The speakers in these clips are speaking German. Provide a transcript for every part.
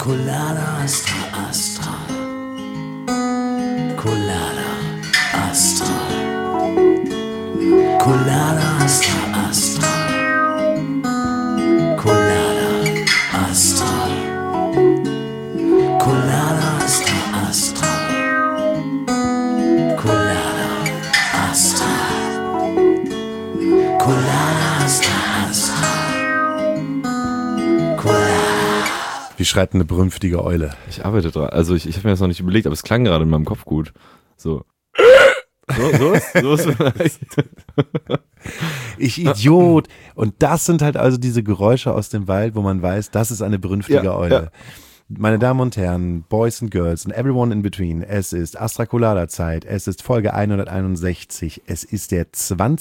Colada Astra Astra. Colada Astra. Colada Astra Astra. Colada Astra. Colada Astra Astra. Colada Astra. Colada Astra Astra. Wie schreit eine brünftige Eule? Ich arbeite dran. Also ich habe mir das noch nicht überlegt, aber es klang gerade in meinem Kopf gut. So ist vielleicht. Ich Idiot. Und das sind halt also diese Geräusche aus dem Wald, wo man weiß, das ist eine brünftige Eule. Ja. Meine Damen und Herren, Boys and Girls and everyone in between, es ist Astra Colada Zeit, es ist Folge 161, es ist der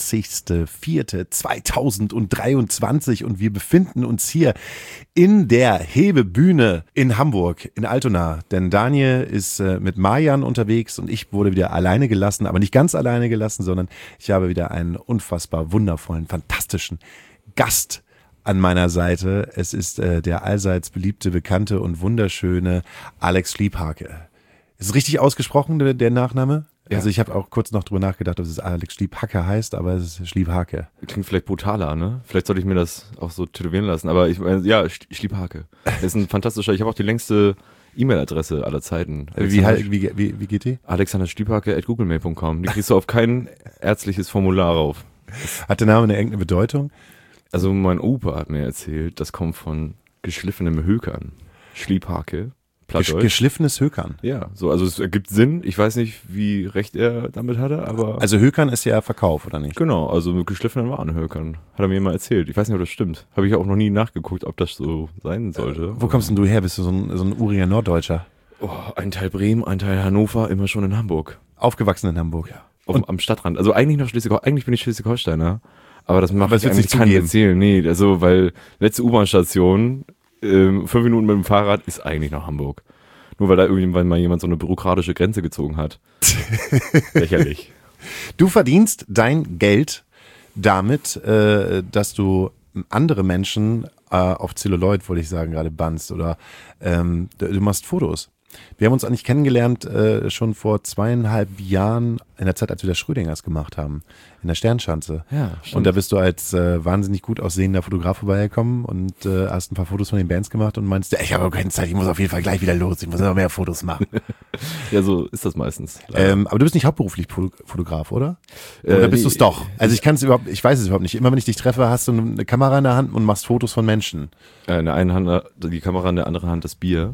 20.04.2023 und wir befinden uns hier in der Hebebühne in Hamburg, in Altona, denn Daniel ist mit Marian unterwegs und ich wurde wieder alleine gelassen, aber nicht ganz alleine gelassen, sondern ich habe wieder einen unfassbar wundervollen, fantastischen Gast an meiner Seite. Es ist der allseits beliebte, bekannte und wunderschöne Alex Schliephake. Ist es richtig ausgesprochen, der Nachname? Ja. Also ich habe auch kurz noch drüber nachgedacht, ob es Alex Schliephake heißt, aber es ist Schliephake. Klingt vielleicht brutaler, ne? Vielleicht sollte ich mir das auch so tätowieren lassen, aber ich meine, ja, Schliephake. Ist ein fantastischer, ich habe auch die längste E-Mail-Adresse aller Zeiten. Wie geht die? alexanderschliephake@googlemail.com. Die kriegst du auf kein ärztliches Formular rauf. Hat der Name irgendeine Bedeutung? Also mein Opa hat mir erzählt, das kommt von geschliffenem Hökern. Schliephake, Plattdeutsch. Geschliffenes Hökern? Ja, so, also es ergibt Sinn. Ich weiß nicht, wie recht er damit hatte, aber... Also Hökern ist ja Verkauf, oder nicht? Genau, also mit geschliffenen Warenhökern. Hat er mir mal erzählt. Ich weiß nicht, ob das stimmt. Habe ich auch noch nie nachgeguckt, ob das so sein sollte. Wo kommst denn du her? Bist du so ein uriger Norddeutscher? Oh, ein Teil Bremen, ein Teil Hannover, immer schon in Hamburg. Aufgewachsen in Hamburg? Ja. Am Stadtrand. Also eigentlich noch eigentlich bin ich Schleswig-Holsteiner. Aber das macht jetzt nicht keinen erzählen. Nee, also, weil letzte U-Bahn-Station, 5 Minuten mit dem Fahrrad ist eigentlich nach Hamburg. Nur weil da irgendwann mal jemand so eine bürokratische Grenze gezogen hat. Lächerlich. Du verdienst dein Geld damit, dass du andere Menschen auf Zelluloid, wollte ich sagen, gerade bannst oder du machst Fotos. Wir haben uns eigentlich kennengelernt schon vor 2,5 Jahren, in der Zeit, als wir das Schrödingers gemacht haben, in der Sternschanze. Ja, stimmt. Und da bist du als wahnsinnig gut aussehender Fotograf vorbeigekommen und hast ein paar Fotos von den Bands gemacht und meinst, ich habe keine Zeit, ich muss auf jeden Fall gleich wieder los, ich muss noch mehr Fotos machen. Ja, so ist das meistens. Aber du bist nicht hauptberuflich Fotograf, oder? Oder bist du es doch? Also ich weiß es überhaupt nicht. Immer wenn ich dich treffe, hast du eine Kamera in der Hand und machst Fotos von Menschen. In der einen Hand die Kamera, in der anderen Hand das Bier.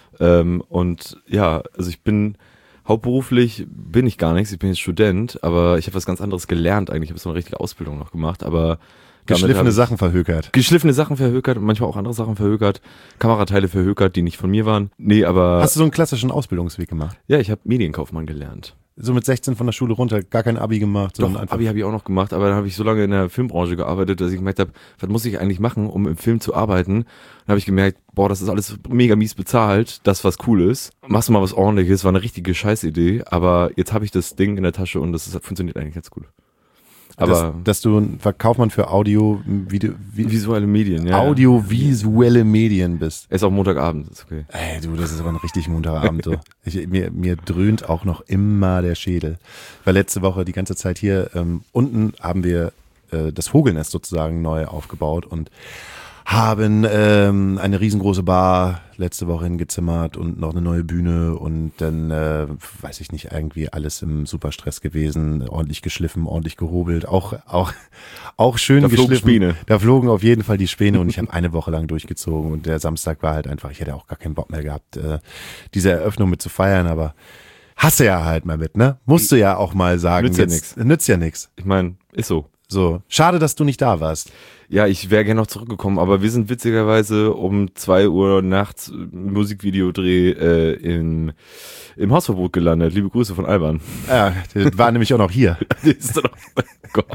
Und ja, also hauptberuflich bin ich gar nichts, ich bin jetzt Student, aber ich habe was ganz anderes gelernt eigentlich, ich habe so eine richtige Ausbildung noch gemacht, aber geschliffene Sachen verhökert. Geschliffene Sachen verhökert und manchmal auch andere Sachen verhökert, Kamerateile verhökert, die nicht von mir waren. Nee, aber... Hast du so einen klassischen Ausbildungsweg gemacht? Ja, ich habe Medienkaufmann gelernt. So mit 16 von der Schule runter, gar kein Abi gemacht? Doch, Abi habe ich auch noch gemacht, aber dann habe ich so lange in der Filmbranche gearbeitet, dass ich gemerkt habe, was muss ich eigentlich machen, um im Film zu arbeiten? Dann habe ich gemerkt, boah, das ist alles mega mies bezahlt, das was cool ist. Machst du mal was Ordentliches, war eine richtige Scheißidee, aber jetzt habe ich das Ding in der Tasche und das funktioniert eigentlich ganz gut. Aber dass du ein Verkaufmann für visuelle Medien, ja. Audiovisuelle Medien bist. Ist auch Montagabend, ist okay. Ey, du, das ist aber ein richtig Montagabend. So. Mir dröhnt auch noch immer der Schädel. Weil letzte Woche die ganze Zeit hier unten haben wir das Vogelnest sozusagen neu aufgebaut und haben eine riesengroße Bar letzte Woche hingezimmert und noch eine neue Bühne und dann, weiß ich nicht, irgendwie alles im Superstress gewesen, ordentlich geschliffen, ordentlich gehobelt, auch schön da geschliffen. Späne. Da flogen auf jeden Fall die Späne und ich habe eine Woche lang durchgezogen und der Samstag war halt einfach, ich hätte auch gar keinen Bock mehr gehabt, diese Eröffnung mit zu feiern, aber hasse ja halt mal mit, ne? Musst du ja auch mal sagen. Nützt ja nix. Ich meine, ist so. So, schade, dass du nicht da warst. Ja, ich wäre gerne noch zurückgekommen, aber wir sind witzigerweise um 2 Uhr nachts Musikvideodreh im Hausverbot gelandet. Liebe Grüße von Alban. Ja, der war nämlich auch noch hier. Oh Gott.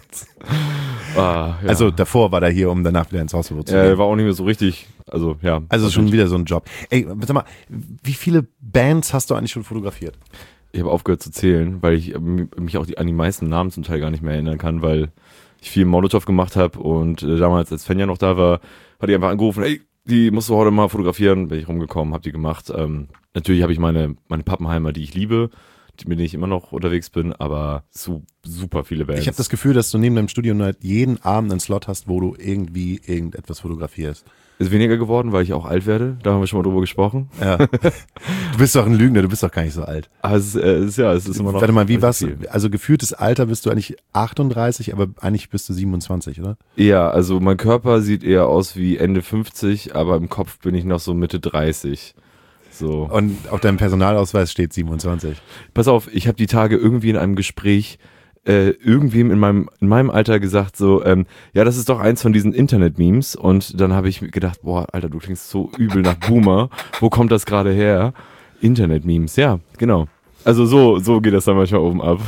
Ja. Also davor war der hier, um danach wieder ins Hausverbot zu gehen. Er war auch nicht mehr so richtig, also ja. Also schon wieder so ein Job. Ey, sag mal, wie viele Bands hast du eigentlich schon fotografiert? Ich habe aufgehört zu zählen, weil ich mich auch an die meisten Namen zum Teil gar nicht mehr erinnern kann, weil ich viel Molotow gemacht habe und damals, als Fenja noch da war, hat die einfach angerufen, hey, Die musst du heute mal fotografieren, bin ich rumgekommen, hab die gemacht. Natürlich habe ich meine Pappenheimer, die ich liebe, mit denen ich immer noch unterwegs bin, aber super viele Bands. Ich habe das Gefühl, dass du neben deinem Studium halt jeden Abend einen Slot hast, wo du irgendwie irgendetwas fotografierst. Ist weniger geworden, weil ich auch alt werde. Da haben wir schon mal drüber gesprochen. Ja. Du bist doch ein Lügner, du bist doch gar nicht so alt. Aber es ist immer noch. Warte mal, wie war's? viel. Also gefühltes Alter bist du eigentlich 38, aber eigentlich bist du 27, oder? Ja, also mein Körper sieht eher aus wie Ende 50, aber im Kopf bin ich noch so Mitte 30. So. Und auf deinem Personalausweis steht 27. Pass auf, ich habe die Tage irgendwie in einem Gespräch irgendwem in meinem Alter gesagt so, ja, das ist doch eins von diesen Internet-Memes. Und dann habe ich mir gedacht, boah, Alter, du klingst so übel nach Boomer. Wo kommt das gerade her? Internet-Memes, ja, genau. Also so geht das dann manchmal oben ab.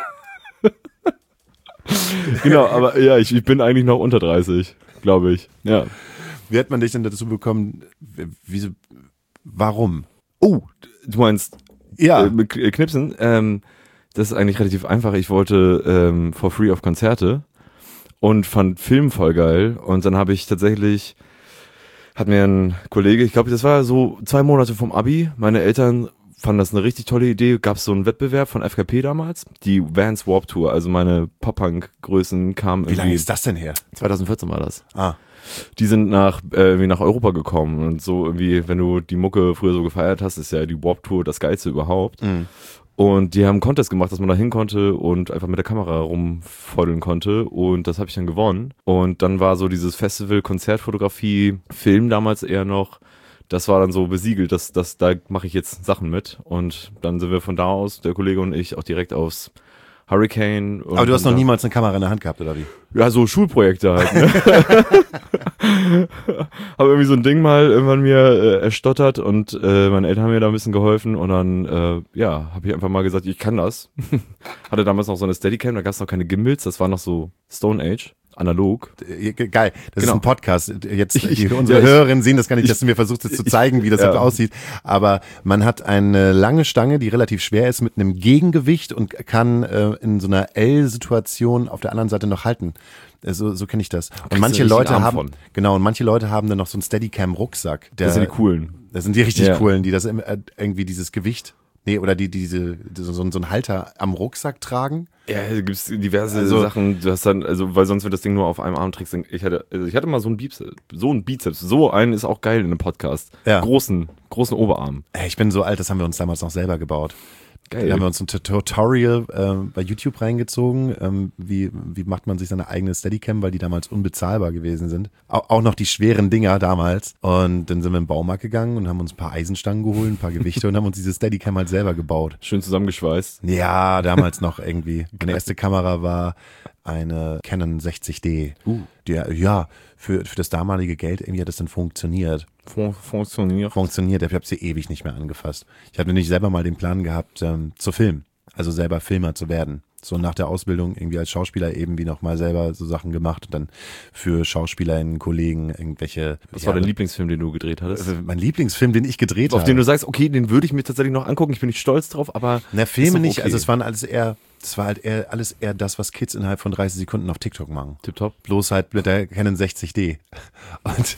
Genau, aber ja, ich bin eigentlich noch unter 30, glaube ich. Ja. Wie hat man dich denn dazu bekommen? Warum? Oh, du meinst Ja. mit Knipsen? Das ist eigentlich relativ einfach. Ich wollte for free auf Konzerte und fand Film voll geil. Und dann habe ich tatsächlich, hat mir ein Kollege, ich glaube, das war so 2 Monate vom Abi, meine Eltern fanden das eine richtig tolle Idee. Gab es so einen Wettbewerb von FKP damals, die Vans Warped Tour, also meine Pop-Punk-Größen kamen Wie lange irgendwie, ist das denn her? 2014 war das. Ah. Die sind irgendwie nach Europa gekommen und so irgendwie, wenn du die Mucke früher so gefeiert hast, ist ja die Warped Tour das Geilste überhaupt. Mhm. Und die haben einen Contest gemacht, dass man da hin konnte und einfach mit der Kamera rumfoddeln konnte. Und das habe ich dann gewonnen. Und dann war so dieses Festival, Konzertfotografie, Film damals eher noch. Das war dann so besiegelt, da mache ich jetzt Sachen mit. Und dann sind wir von da aus, der Kollege und ich, auch direkt aufs Hurricane. Und Aber du hast noch dann- niemals eine Kamera in der Hand gehabt, oder wie? Ja, so Schulprojekte halt. Ne? Habe irgendwie so ein Ding mal irgendwann mir erstottert und meine Eltern haben mir da ein bisschen geholfen und dann, habe ich einfach mal gesagt, ich kann das. Hatte damals noch so eine Steadicam, da gab es noch keine Gimbals, das war noch so Stone Age, analog. Geil, das Genau. ist ein Podcast. Jetzt Ich- unsere ja, ich- Hörerinnen sehen das gar nicht, dass du mir versuchst jetzt zu zeigen, wie das ja. aussieht. Aber man hat eine lange Stange, die relativ schwer ist, mit einem Gegengewicht und kann in so einer L-Situation auf der anderen Seite noch halten. So kenne ich das. Und kriegst manche du einen Leute richtigen Arm haben, von. genau, und manche Leute haben dann noch so einen Steadicam-Rucksack. Das sind die coolen. Das sind die richtig Ja. coolen, die das irgendwie dieses Gewicht, oder so einen Halter am Rucksack tragen. Ja, da gibt's diverse Also- Sachen, du hast dann, also, weil sonst wird das Ding nur auf einem Arm trägst. Ich hatte mal so einen Bizeps, so einen ist auch geil in einem Podcast. Ja. Großen Oberarm. Ey, ich bin so alt, das haben wir uns damals noch selber gebaut. Geil. Da haben wir uns ein Tutorial bei YouTube reingezogen, wie macht man sich seine eigene Steadicam, weil die damals unbezahlbar gewesen sind. Auch noch die schweren Dinger damals. Und dann sind wir in den Baumarkt gegangen und haben uns ein paar Eisenstangen geholt, ein paar Gewichte und haben uns diese Steadicam halt selber gebaut. Schön zusammengeschweißt. Ja, damals noch irgendwie. Meine erste Kamera war eine Canon 60D. Ja, für das damalige Geld irgendwie hat das dann funktioniert. Funktioniert. Ich habe sie ewig nicht mehr angefasst. Ich hatte nicht selber mal den Plan gehabt, zu filmen. Also selber Filmer zu werden. So nach der Ausbildung irgendwie als Schauspieler eben wie nochmal selber so Sachen gemacht und dann für SchauspielerInnen, Kollegen irgendwelche. Was war dein Lieblingsfilm, den du gedreht hattest? Mein Lieblingsfilm, den ich gedreht Auf habe. den du sagst, okay, den würde ich mir tatsächlich noch angucken, ich bin nicht stolz drauf, aber. Na, ist Filme doch nicht. okay. Also das war halt alles eher das, was Kids innerhalb von 30 Sekunden auf TikTok machen. Tipptopp. Bloß halt mit der Canon 60D. Und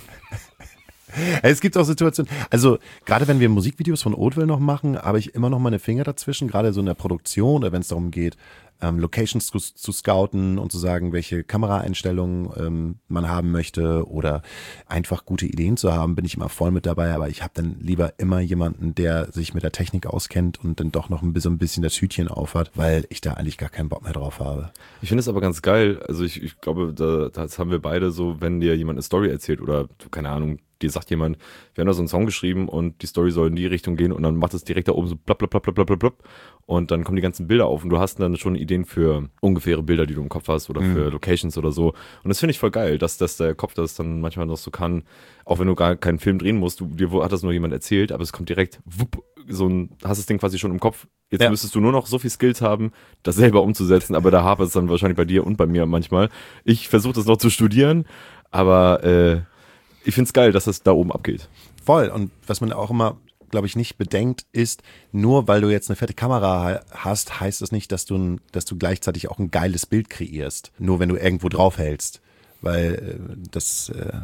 es gibt auch Situationen, also gerade wenn wir Musikvideos von Oatville noch machen, habe ich immer noch meine Finger dazwischen, gerade so in der Produktion oder wenn es darum geht, Locations zu scouten und zu sagen, welche Kameraeinstellungen man haben möchte oder einfach gute Ideen zu haben, bin ich immer voll mit dabei, aber ich habe dann lieber immer jemanden, der sich mit der Technik auskennt und dann doch noch ein bisschen das Hütchen aufhat, weil ich da eigentlich gar keinen Bock mehr drauf habe. Ich finde es aber ganz geil. Also ich glaube, das haben wir beide so, wenn dir jemand eine Story erzählt oder, keine Ahnung, dir sagt jemand, wir haben da so einen Song geschrieben und die Story soll in die Richtung gehen und dann macht es direkt da oben so blab, blab, blab, blab, blab, blab und dann kommen die ganzen Bilder auf und du hast dann schon Ideen für ungefähre Bilder, die du im Kopf hast oder für Locations oder so. Und das finde ich voll geil, dass der Kopf das dann manchmal noch so kann, auch wenn du gar keinen Film drehen musst, dir hat das nur jemand erzählt, aber es kommt direkt, wupp, hast das Ding quasi schon im Kopf. Jetzt müsstest du nur noch so viel Skills haben, das selber umzusetzen, aber da hapert es dann wahrscheinlich bei dir und bei mir manchmal. Ich versuche das noch zu studieren, aber ich find's geil, dass das da oben abgeht. Voll. Und was man auch immer, glaube ich, nicht bedenkt, ist, nur weil du jetzt eine fette Kamera hast, heißt das nicht, dass du gleichzeitig auch ein geiles Bild kreierst. Nur wenn du irgendwo draufhältst. Weil das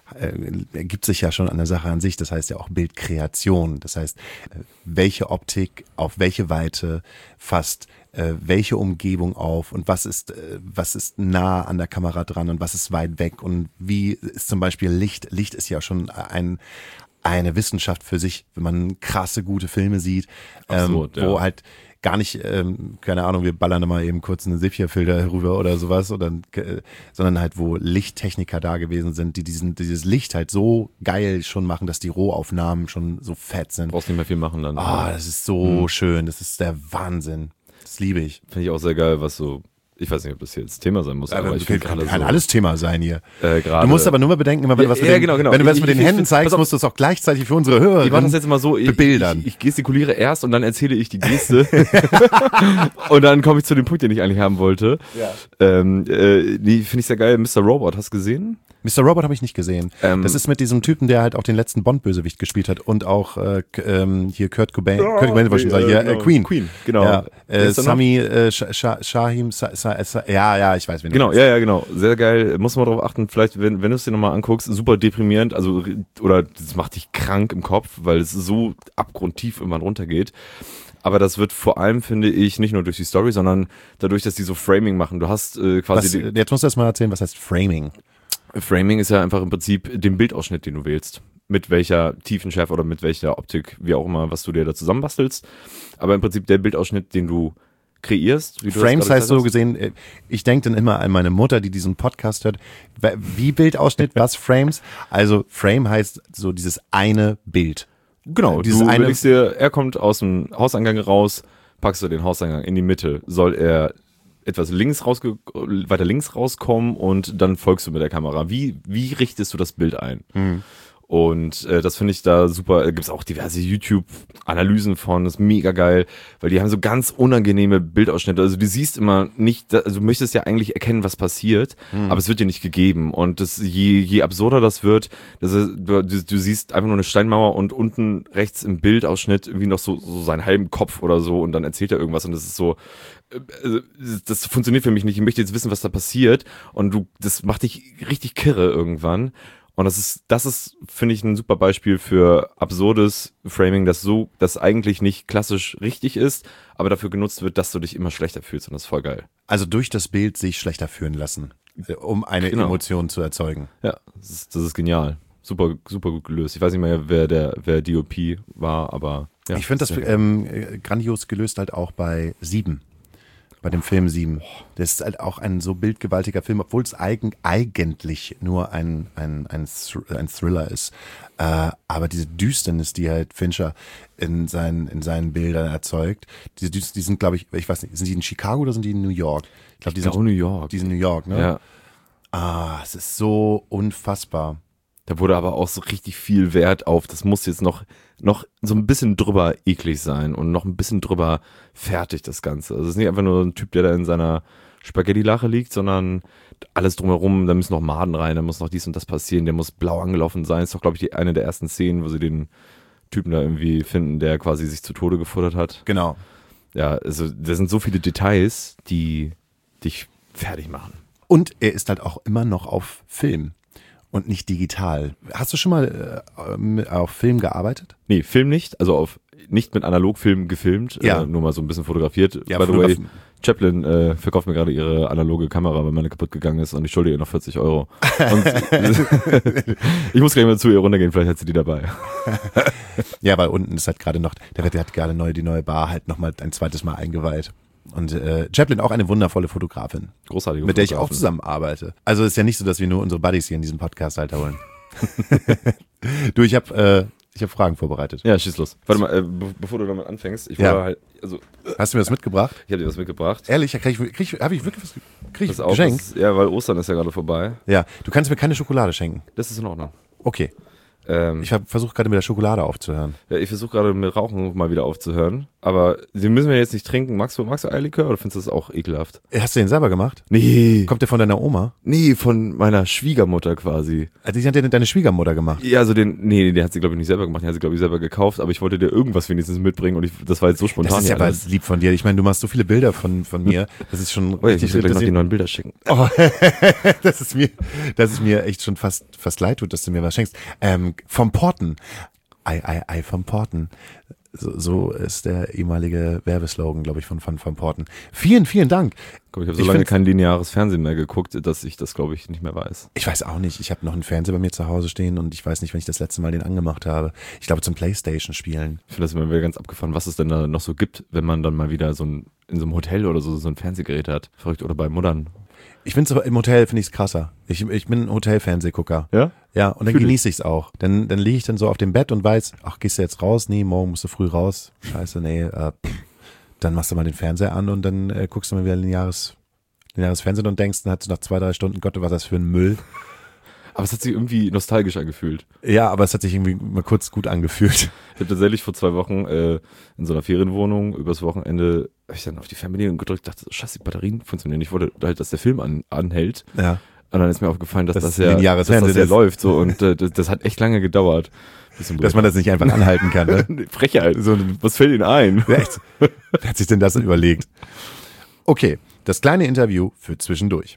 ergibt sich ja schon an der Sache an sich. Das heißt ja auch Bildkreation. Das heißt, welche Optik auf welche Weite fasst welche Umgebung auf und was ist nah an der Kamera dran und was ist weit weg und wie ist zum Beispiel Licht. Licht ist ja schon eine Wissenschaft für sich, wenn man krasse, gute Filme sieht, Absolut, ja. wo halt gar nicht, keine Ahnung, wir ballern mal eben kurz einen Sepia-Filter rüber oder sowas, sondern halt, wo Lichttechniker da gewesen sind, die dieses Licht halt so geil schon machen, dass die Rohaufnahmen schon so fett sind. Brauchst nicht mehr viel machen dann. Das ist so schön, das ist der Wahnsinn. Das liebe ich. Finde ich auch sehr geil, was so, ich weiß nicht, ob das jetzt Thema sein muss, aber ich finde gerade kann so, alles Thema sein hier. gerade, Du musst aber nur mal bedenken, immer wenn du was mit genau. wenn du was mit den Händen zeigst, pass auf, musst du es auch gleichzeitig für unsere Hörer ich mache das jetzt mal so, bebildern. Ich gestikuliere erst und dann erzähle ich die Geste und dann komme ich zu dem Punkt, den ich eigentlich haben wollte. Ja. Die finde ich sehr geil. Mr. Robot, hast du gesehen? Mr. Robot habe ich nicht gesehen. Das ist mit diesem Typen, der halt auch den letzten Bond-Bösewicht gespielt hat und auch hier Kurt Cobain, wollte ich schon sagen, hier genau. Queen, genau. Ja, Sami Shahim, ja, ich weiß, wen Genau, ja, genau. Sehr geil. Muss man darauf achten, vielleicht, wenn du es dir nochmal anguckst, super deprimierend, also, oder das macht dich krank im Kopf, weil es so abgrundtief irgendwann runtergeht. Aber das wird vor allem, finde ich, nicht nur durch die Story, sondern dadurch, dass die so Framing machen. Du hast quasi... Jetzt musst du erst mal erzählen, was heißt Framing? Framing ist ja einfach im Prinzip den Bildausschnitt, den du wählst. Mit welcher Tiefenschärfe oder mit welcher Optik, wie auch immer, was du dir da zusammenbastelst. Aber im Prinzip der Bildausschnitt, den du kreierst. Wie du Frames heißt so gesehen, ich denke dann immer an meine Mutter, die diesen Podcast hört. Wie Bildausschnitt, was Frames? Also Frame heißt so dieses eine Bild. Genau, dieses du eine überlegst dir, er kommt aus dem Hauseingang raus, packst du den Hauseingang in die Mitte. Soll er etwas weiter links rauskommen und dann folgst du mit der Kamera. Wie richtest du das Bild ein? Und das finde ich da super. Da gibt es auch diverse YouTube-Analysen von, das ist mega geil, weil die haben so ganz unangenehme Bildausschnitte. Also du siehst immer nicht, also du möchtest ja eigentlich erkennen, was passiert, aber es wird dir nicht gegeben. Und das, je absurder das wird, du siehst einfach nur eine Steinmauer und unten rechts im Bildausschnitt irgendwie noch so seinen halben Kopf oder so und dann erzählt er irgendwas und das ist so, also das funktioniert für mich nicht. Ich möchte jetzt wissen, was da passiert und das macht dich richtig kirre irgendwann. Und das ist, finde ich, ein super Beispiel für absurdes Framing, das eigentlich nicht klassisch richtig ist, aber dafür genutzt wird, dass du dich immer schlechter fühlst und das ist voll geil. Also durch das Bild sich schlechter fühlen lassen, um eine Emotion zu erzeugen. Ja, das ist genial. Super, super gut gelöst. Ich weiß nicht mehr, wer DOP war, aber ja. Ich finde das grandios gelöst halt auch bei 7. Bei dem Film 7. Das ist halt auch ein so bildgewaltiger Film, obwohl es eigentlich nur ein Thriller ist. Aber diese Düsternis, die halt Fincher in seinen Bildern erzeugt, die sind, glaube ich weiß nicht, sind die in Chicago oder sind die in New York? Ich glaube, die sind New York. Die sind New York, ne? Ja. Es ist so unfassbar. Da wurde aber auch so richtig viel Wert auf, das muss jetzt noch so ein bisschen drüber eklig sein und noch ein bisschen drüber fertig, das Ganze. Also es ist nicht einfach nur ein Typ, der da in seiner Spaghetti-Lache liegt, sondern alles drumherum, da müssen noch Maden rein, da muss noch dies und das passieren, der muss blau angelaufen sein. Ist doch, glaube ich, eine der ersten Szenen, wo sie den Typen da irgendwie finden, der quasi sich zu Tode gefuttert hat. Genau. Ja, also da sind so viele Details, die dich fertig machen. Und er ist halt auch immer noch auf Film. Und nicht digital. Hast du schon mal auf Film gearbeitet? Nee, Film nicht. Also nicht mit Analogfilm gefilmt, Ja. nur mal so ein bisschen fotografiert. Ja, By the way, Chaplin verkauft mir gerade ihre analoge Kamera, weil meine kaputt gegangen ist und ich schulde ihr noch 40 €. Und ich muss gleich mal zu ihr runtergehen, vielleicht hat sie die dabei. Ja, weil unten ist halt gerade noch, der hat gerade die neue Bar halt nochmal ein zweites Mal eingeweiht. Und Chaplin auch eine wundervolle Fotografin. Großartige mit der ich auch Fotografin. zusammenarbeite. Also ist ja nicht so, dass wir nur unsere Buddies hier in diesem Podcast halt holen. Du, ich hab Fragen vorbereitet. Ja, schieß los. Warte mal, bevor du damit anfängst, ich wollte Hast du mir das mitgebracht? ich habe dir was mitgebrabt. Ehrlich, habe ich wirklich was Das auch, geschenkt? weil Ostern ist ja gerade vorbei. Ja, du kannst mir keine Schokolade schenken. Das ist in Ordnung. Okay. Ich versuche gerade mit der Schokolade aufzuhören. Ja, ich versuche gerade mit Rauchen mal wieder aufzuhören. Aber den müssen wir jetzt nicht trinken. Magst du Eierlikör oder findest du das auch ekelhaft? Hast du den selber gemacht? Nee. Kommt der von deiner Oma? Nee, von meiner Schwiegermutter quasi. Also die hat den deine Schwiegermutter gemacht. Ja, also den hat sie, glaube ich, nicht selber gemacht. Den hat sie, glaube ich, selber gekauft. Aber ich wollte dir irgendwas wenigstens mitbringen und das war jetzt so spontan. Das ist ja aber lieb von dir. Ich meine, du machst so viele Bilder von mir. Das ist schon Oh ja, ich muss dir gleich noch die neuen Bilder schicken. Oh, dass es mir echt schon fast leid tut, dass du mir was schenkst. Vom Porten. Ei vom Porten. So ist der ehemalige Werbeslogan, glaube ich, von Porten. Vielen Dank. Guck, ich habe so lange kein lineares Fernsehen mehr geguckt, dass ich das, glaube ich, nicht mehr weiß. Ich weiß auch nicht. Ich habe noch einen Fernseher bei mir zu Hause stehen und ich weiß nicht, wann ich das letzte Mal den angemacht habe. Ich glaube zum Playstation spielen. Ich finde das immer wieder ganz abgefahren, was es denn da noch so gibt, wenn man dann mal wieder in so einem Hotel oder so ein Fernsehgerät hat. Verrückt. Oder bei Muttern. Ich finde es im Hotel, finde ich es krasser. Ich bin ein Hotel-Fernsehgucker. Ja? Ja, und dann genieße ich es auch. Dann liege ich dann so auf dem Bett und weiß, ach, gehst du jetzt raus? Nee, morgen musst du früh raus. Scheiße, nee. Dann machst du mal den Fernseher an und dann guckst du mal wieder lineares Fernsehen und denkst, dann hast du nach 2-3 Stunden, Gott, was ist das für ein Müll. Aber es hat sich irgendwie nostalgisch angefühlt. Ja, aber es hat sich irgendwie mal kurz gut angefühlt. Ich habe tatsächlich vor 2 Wochen in so einer Ferienwohnung übers Wochenende habe ich dann auf die Fernbedienung gedrückt, dachte, scheiße, die Batterien funktionieren. Ich wollte halt, dass der Film anhält. Ja. Und dann ist mir aufgefallen, dass das lineares Fernsehen läuft. So, und das hat echt lange gedauert. Dass man das nicht einfach anhalten kann. Ne? Frechheit. So, was fällt Ihnen ein? Ja, echt? Wer hat sich denn das denn überlegt? Okay, das kleine Interview für zwischendurch.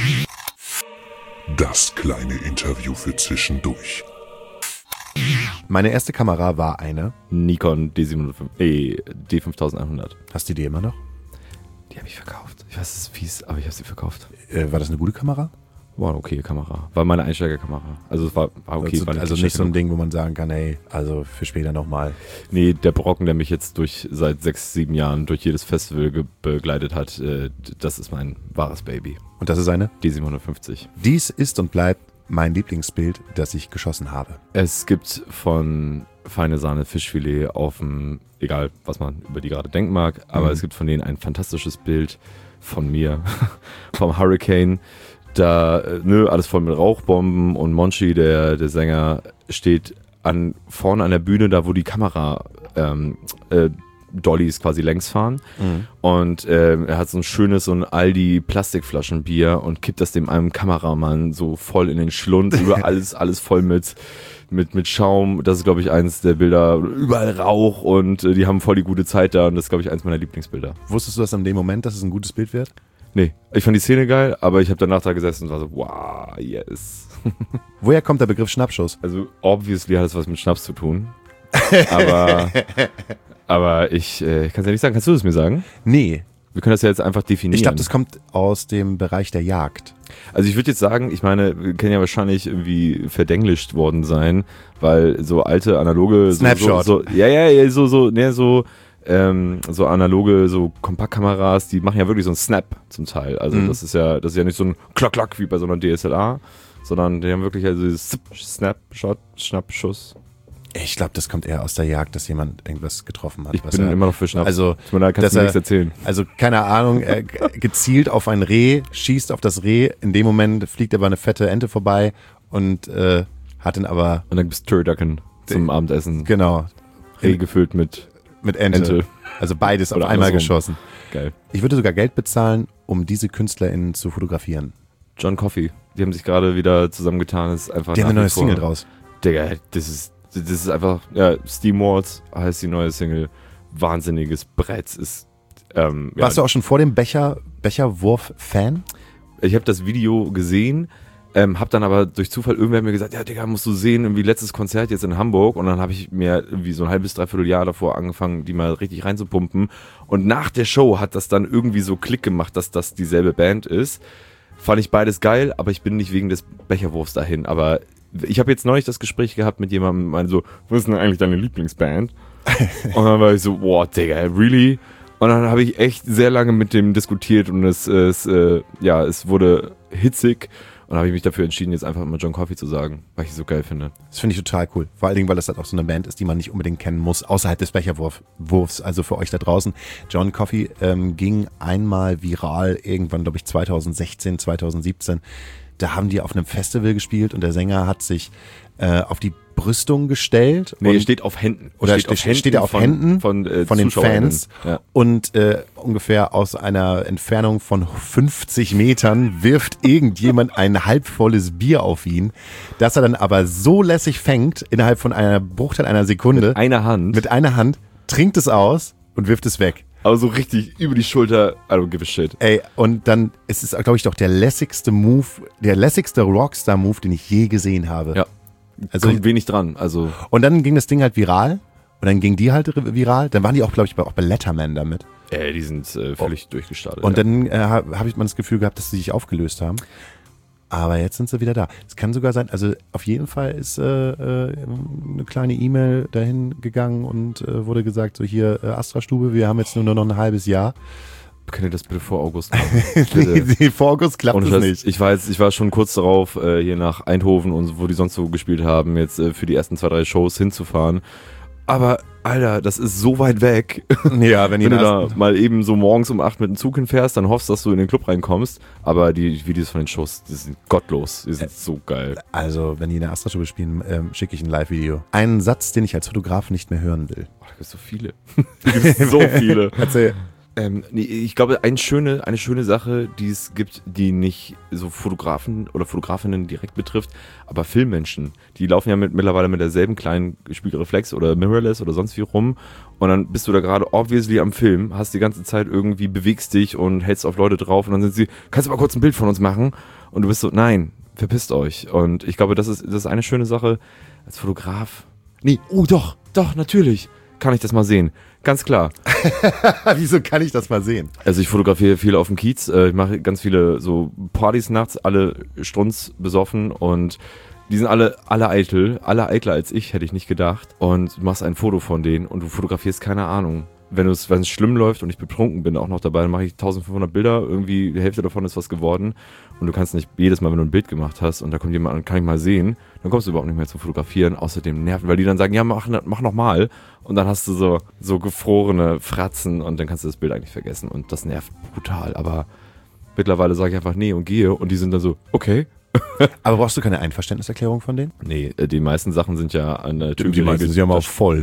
Das kleine Interview für zwischendurch. Meine erste Kamera war eine. Nikon D5100. Hast du die immer noch? Die habe ich verkauft. Ich weiß, es ist fies, aber ich habe sie verkauft. War das eine gute Kamera? War eine okay Kamera. War meine Einsteigerkamera. Also es war okay. Also nicht so ein Ding, wo man sagen kann, hey, also für später nochmal. Nee, der Brocken, der mich jetzt seit 6-7 Jahren durch jedes Festival begleitet hat, das ist mein wahres Baby. Und das ist eine? D750. Dies ist und bleibt mein Lieblingsbild, das ich geschossen habe. Es gibt von Feine Sahne Fischfilet auf dem, egal was man über die gerade denken mag, aber es gibt von denen ein fantastisches Bild von mir, vom Hurricane. Da, alles voll mit Rauchbomben und Monchi, der Sänger, steht vorne an der Bühne, da wo die Kamera Dollys quasi längs fahren. Und er hat so ein schönes, so ein Aldi Plastikflaschenbier und kippt das dem einem Kameramann so voll in den Schlund, über alles voll mit Schaum. Das ist, glaube ich, eins der Bilder, überall Rauch und die haben voll die gute Zeit da und das ist, glaube ich, eins meiner Lieblingsbilder. Wusstest du das in dem Moment, dass es ein gutes Bild wird? Nee, ich fand die Szene geil, aber ich habe danach da gesessen und war so, wow, yes. Woher kommt der Begriff Schnappschuss? Also, obviously hat es was mit Schnaps zu tun. Aber ich kann es ja nicht sagen. Kannst du das mir sagen? Nee. Wir können das ja jetzt einfach definieren. Ich glaube, das kommt aus dem Bereich der Jagd. Also ich würde jetzt sagen, ich meine, wir können ja wahrscheinlich irgendwie verdenglischt worden sein, weil so alte analoge Snapshot. so analoge, so Kompaktkameras, die machen ja wirklich so einen Snap zum Teil. Also das ist ja nicht so ein Klock-Klock wie bei so einer DSLR, sondern die haben wirklich also dieses Snapshot, Schnappschuss. Ich glaube, das kommt eher aus der Jagd, dass jemand irgendwas getroffen hat. Ich bin immer noch für Schnaps. Also, da kannst du nichts erzählen. Also, keine Ahnung, er gezielt auf ein Reh, schießt auf das Reh, in dem Moment fliegt aber eine fette Ente vorbei und hat ihn aber... Und dann gibt's Turducken zum Abendessen. Genau. Reh gefüllt mit Ente. Also beides auf einmal geschossen. Geil. Ich würde sogar Geld bezahlen, um diese KünstlerInnen zu fotografieren. John Coffey, die haben sich gerade wieder zusammengetan. Das ist einfach die haben eine neue Single draus. Digga, das ist einfach, ja, Steam Wars heißt die neue Single. Wahnsinniges Brett. Warst du auch schon vor dem Becherwurf-Fan? Ich habe das Video gesehen, hab dann aber durch Zufall irgendwer mir gesagt, ja Digga, musst du sehen, irgendwie letztes Konzert jetzt in Hamburg. Und dann habe ich mir irgendwie so ein halbes, dreiviertel Jahr davor angefangen, die mal richtig reinzupumpen. Und nach der Show hat das dann irgendwie so Klick gemacht, dass das dieselbe Band ist. Fand ich beides geil, aber ich bin nicht wegen des Becherwurfs dahin. Aber ich habe jetzt neulich das Gespräch gehabt mit jemandem, meinte so, was ist denn eigentlich deine Lieblingsband? Und dann war ich so, wow, Digga, really? Und dann habe ich echt sehr lange mit dem diskutiert und es wurde hitzig. Und dann habe ich mich dafür entschieden, jetzt einfach mal John Coffey zu sagen, weil ich es so geil finde. Das finde ich total cool. Vor allen Dingen, weil das halt auch so eine Band ist, die man nicht unbedingt kennen muss, außerhalb des Becherwurfs. Also für euch da draußen. John Coffey ging einmal viral, irgendwann, glaube ich, 2016, 2017, Da haben die auf einem Festival gespielt und der Sänger hat sich auf die Brüstung gestellt. Nee, und er steht auf Händen. Oder steht er auf Händen von den ZuschauerInnen. Fans Ja. und ungefähr aus einer Entfernung von 50 Metern wirft irgendjemand ein halbvolles Bier auf ihn, das er dann aber so lässig fängt, innerhalb von einer Bruchteil einer Sekunde, Mit mit einer Hand, trinkt es aus und wirft es weg. aber so richtig über die Schulter, I don't give a shit. Ey, und dann ist es, glaube ich, doch der lässigste Rockstar-Move, den ich je gesehen habe. Ja. Also, Kommt wenig dran, also und dann ging das Ding halt viral. Und dann ging die halt viral. Dann waren die auch, glaube ich, auch bei Letterman damit. die sind völlig durchgestartet. Und dann habe ich mal das Gefühl gehabt, dass sie sich aufgelöst haben. Aber jetzt sind sie wieder da. Es kann sogar sein, also auf jeden Fall ist eine kleine E-Mail dahin gegangen und wurde gesagt, so hier Astra-Stube, wir haben jetzt nur noch ein halbes Jahr. Könnt ihr das bitte vor August machen? Nee, vor August klappt es nicht. Ich war schon kurz darauf, hier nach Eindhoven und wo die sonst so gespielt haben, jetzt für die ersten 2-3 Shows hinzufahren. Aber, Alter, das ist so weit weg. Ja, wenn du da mal eben so morgens um 8 mit dem Zug hinfährst, dann hoffst, dass du in den Club reinkommst. Aber die Videos von den Shows, die sind gottlos. Die sind so geil. Also, wenn die in der Astra-Stube spielen, schicke ich ein Live-Video. Einen Satz, den ich als Fotograf nicht mehr hören will. Oh, da gibt es so viele. Da gibt es so viele. Erzähl. Nee, ich glaube, eine schöne Sache, die es gibt, die nicht so Fotografen oder Fotografinnen direkt betrifft, aber Filmmenschen, die laufen ja mittlerweile mit derselben kleinen Spiegelreflex oder Mirrorless oder sonst wie rum und dann bist du da gerade obviously am Film, hast die ganze Zeit irgendwie, bewegst dich und hältst auf Leute drauf und dann sind sie, kannst du mal kurz ein Bild von uns machen? Und du bist so, nein, verpisst euch. Und ich glaube, das ist eine schöne Sache als Fotograf. Nee, oh doch, natürlich kann ich das mal sehen. Ganz klar. Wieso kann ich das mal sehen? Also ich fotografiere viel auf dem Kiez, ich mache ganz viele so Partys nachts, alle strunz besoffen und die sind alle eitel, alle eitler als ich, hätte ich nicht gedacht. Und du machst ein Foto von denen und du fotografierst, keine Ahnung. Wenn es schlimm läuft und ich betrunken bin auch noch dabei, dann mache ich 1500 Bilder, irgendwie die Hälfte davon ist was geworden und du kannst nicht jedes Mal, wenn du ein Bild gemacht hast und da kommt jemand an, kann ich mal sehen, dann kommst du überhaupt nicht mehr zum Fotografieren, außerdem nerven, weil die dann sagen, ja, mach noch mal und dann hast du so gefrorene Fratzen und dann kannst du das Bild eigentlich vergessen und das nervt brutal, aber mittlerweile sage ich einfach nee und gehe und die sind dann so, okay. Aber brauchst du keine Einverständniserklärung von denen? Nee, die meisten Sachen sind ja an Die meisten sind ja mal voll.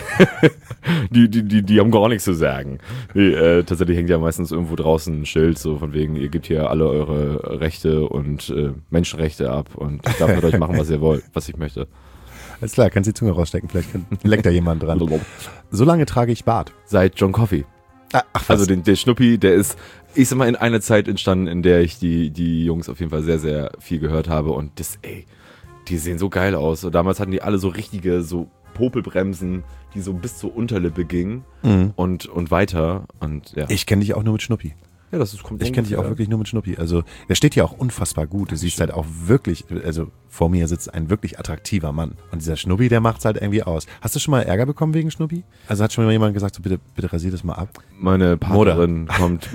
Die haben gar nichts zu sagen. Nee, tatsächlich hängt ja meistens irgendwo draußen ein Schild, so von wegen, ihr gebt hier alle eure Rechte und Menschenrechte ab und ich darf mit euch machen, was ihr wollt, was ich möchte. Alles klar, kannst die Zunge rausstecken, vielleicht leckt da jemand dran. So lange trage ich Bart. Seit John Coffey. Ach, was? Also der Schnuppi, der ist, ich sag mal, in einer Zeit entstanden, in der ich die Jungs auf jeden Fall sehr, sehr viel gehört habe und die sehen so geil aus. Und damals hatten die alle so richtige, so Popelbremsen, die so bis zur Unterlippe gingen und weiter und ja. Ich kenne dich auch nur mit Schnuppi. Ja, das kommt Ich kenne dich auch wirklich nur mit Schnuppi. Also, der steht ja auch unfassbar gut. Du siehst halt auch wirklich, also vor mir sitzt ein wirklich attraktiver Mann. Und dieser Schnuppi, der macht's halt irgendwie aus. Hast du schon mal Ärger bekommen wegen Schnuppi? Also hat schon mal jemand gesagt, so bitte rasier das mal ab? Meine Partnerin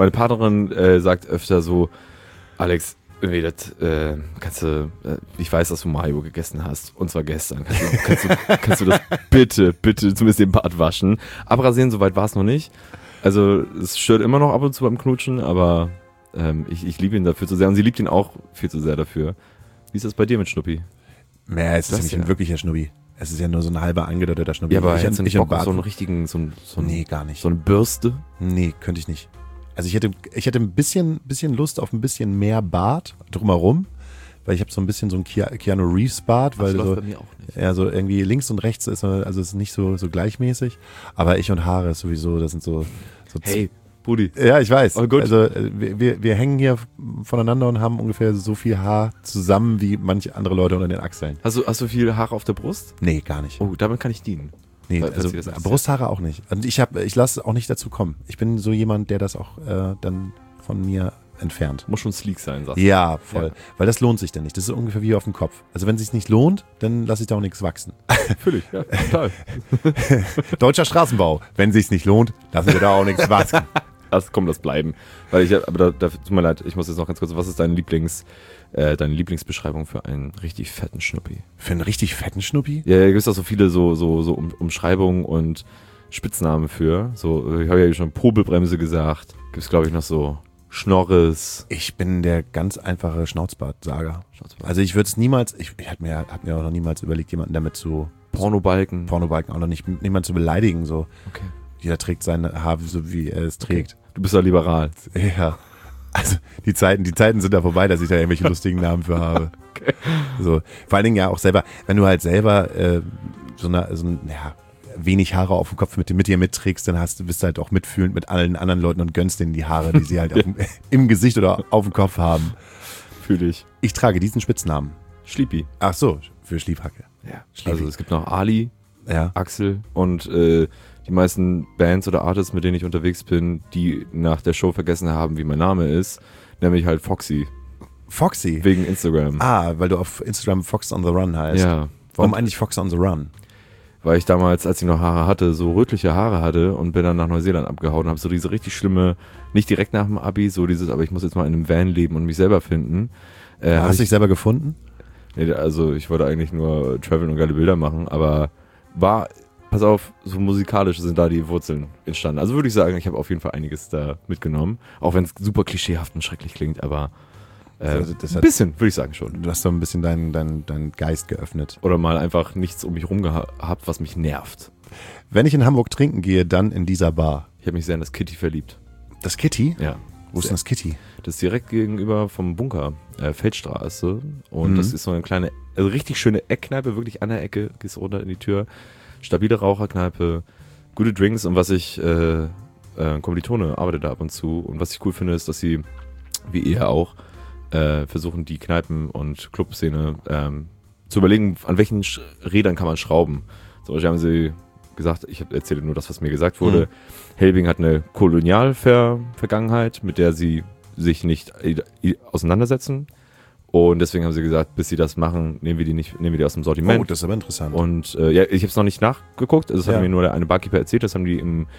sagt öfter so, Alex, irgendwie das, kannst du, ich weiß, dass du Mayo gegessen hast, und zwar gestern. Kannst du das bitte zumindest den Bart waschen? Abrasieren, soweit war es noch nicht. Also es stört immer noch ab und zu beim Knutschen, aber ich liebe ihn dafür zu sehr und sie liebt ihn auch viel zu sehr dafür. Wie ist das bei dir mit Schnuppi? Naja, es ist ja nicht ein wirklicher Schnuppi. Es ist ja nur so ein halber angedeuteter Schnuppi. Ja, aber hättest du nicht Bock auf Bart. so einen richtigen, Nee, gar nicht. So eine Bürste? Nee, könnte ich nicht. Also ich hätte ein bisschen Lust auf ein bisschen mehr Bart drumherum, weil ich habe so ein bisschen so ein Keanu Reeves Bart, weil das so, läuft bei mir auch nicht. Ja, so irgendwie links und rechts ist, also ist nicht so gleichmäßig, aber ich und Haare ist sowieso, das sind so Hey, Brudi. ja, ich weiß. Oh, gut. Also wir hängen hier voneinander und haben ungefähr so viel Haar zusammen wie manche andere Leute unter den Achseln. Hast du viel Haare auf der Brust? Nee, gar nicht. Oh, damit kann ich dienen. Nee, Falls also ihr das Brusthaare auch nicht. Und ich lasse auch nicht dazu kommen. Ich bin so jemand, der das auch dann von mir entfernt. Muss schon sleek sein, sagst du. Ja, voll. Ja. Weil das lohnt sich dann nicht. Das ist ungefähr wie auf dem Kopf. Also wenn es sich nicht lohnt, dann lasse ich da auch nichts wachsen. Völlig, ja, total. Deutscher Straßenbau. Wenn es sich nicht lohnt, lassen wir da auch nichts wachsen. Das bleiben. Weil aber da tut mir leid, ich muss jetzt noch ganz kurz, was ist deine Lieblingsbeschreibung für einen richtig fetten Schnuppi? Für einen richtig fetten Schnuppi? Ja, da gibt es auch so viele so Umschreibungen und Spitznamen für. So, ich habe ja schon Popelbremse gesagt. Gibt es, glaube ich, noch so Schnorres. Ich bin der ganz einfache Schnauzbart-Sager. Schnauzbart. Also ich würde es niemals, ich hab mir auch noch niemals überlegt, jemanden damit zu Pornobalken. Pornobalken auch noch nicht, niemand zu beleidigen. So. Okay. Jeder trägt seine Haare so, wie er es trägt. Du bist ja liberal. Ja. Also die Zeiten sind da vorbei, dass ich da irgendwelche lustigen Namen für habe. Okay. So. Vor allen Dingen ja auch selber, wenn du halt selber wenig Haare auf dem Kopf mit dir mitträgst, dann bist du halt auch mitfühlend mit allen anderen Leuten und gönnst denen die Haare, die sie halt im Gesicht oder auf dem Kopf haben. Fühl ich. Ich trage diesen Spitznamen. Schliepi. Ach so, für Schliefhacke. Ja. Schliepi. Also es gibt noch Ali, Ja. Axel und die meisten Bands oder Artists, mit denen ich unterwegs bin, die nach der Show vergessen haben, wie mein Name ist, nämlich halt Foxy, Foxy. wegen Instagram. Weil du auf Instagram Fox on the Run heißt. Ja. Warum eigentlich Fox on the Run? Weil ich damals, als ich noch Haare hatte, so rötliche Haare hatte und bin dann nach Neuseeland abgehauen und habe so diese richtig schlimme, nicht direkt nach dem Abi, so dieses, aber ich muss jetzt mal in einem Van leben und mich selber finden. Hast du dich selber gefunden? Nee, also ich wollte eigentlich nur traveln und geile Bilder machen, aber pass auf, so musikalisch sind da die Wurzeln entstanden. Also würde ich sagen, ich habe auf jeden Fall einiges da mitgenommen, auch wenn es super klischeehaft und schrecklich klingt, aber ein bisschen, würde ich sagen schon. Du hast so ein bisschen deinen Geist geöffnet. Oder mal einfach nichts um mich rum gehabt, was mich nervt. Wenn ich in Hamburg trinken gehe, dann in dieser Bar. Ich habe mich sehr in das Kitty verliebt. Das Kitty? Ja. Wo ist denn das Kitty? Das ist direkt gegenüber vom Bunker, Feldstraße. Und das ist so eine kleine, also richtig schöne Eckkneipe, wirklich an der Ecke, gehst runter in die Tür. Stabile Raucherkneipe, gute Drinks und was ich, Kommilitone arbeitet da ab und zu. Und was ich cool finde, ist, dass sie, wie ihr auch, versuchen die Kneipen- und Clubszene zu überlegen, an welchen Rädern kann man schrauben. Zum Beispiel haben sie gesagt, ich erzähle nur das, was mir gesagt wurde, Helbing hat eine Kolonialvergangenheit, mit der sie sich nicht auseinandersetzen. Und deswegen haben sie gesagt, bis sie das machen, nehmen wir die aus dem Sortiment. Oh, das ist aber interessant. Und ich habe es noch nicht nachgeguckt, also das hat mir nur der eine Barkeeper erzählt, das haben die im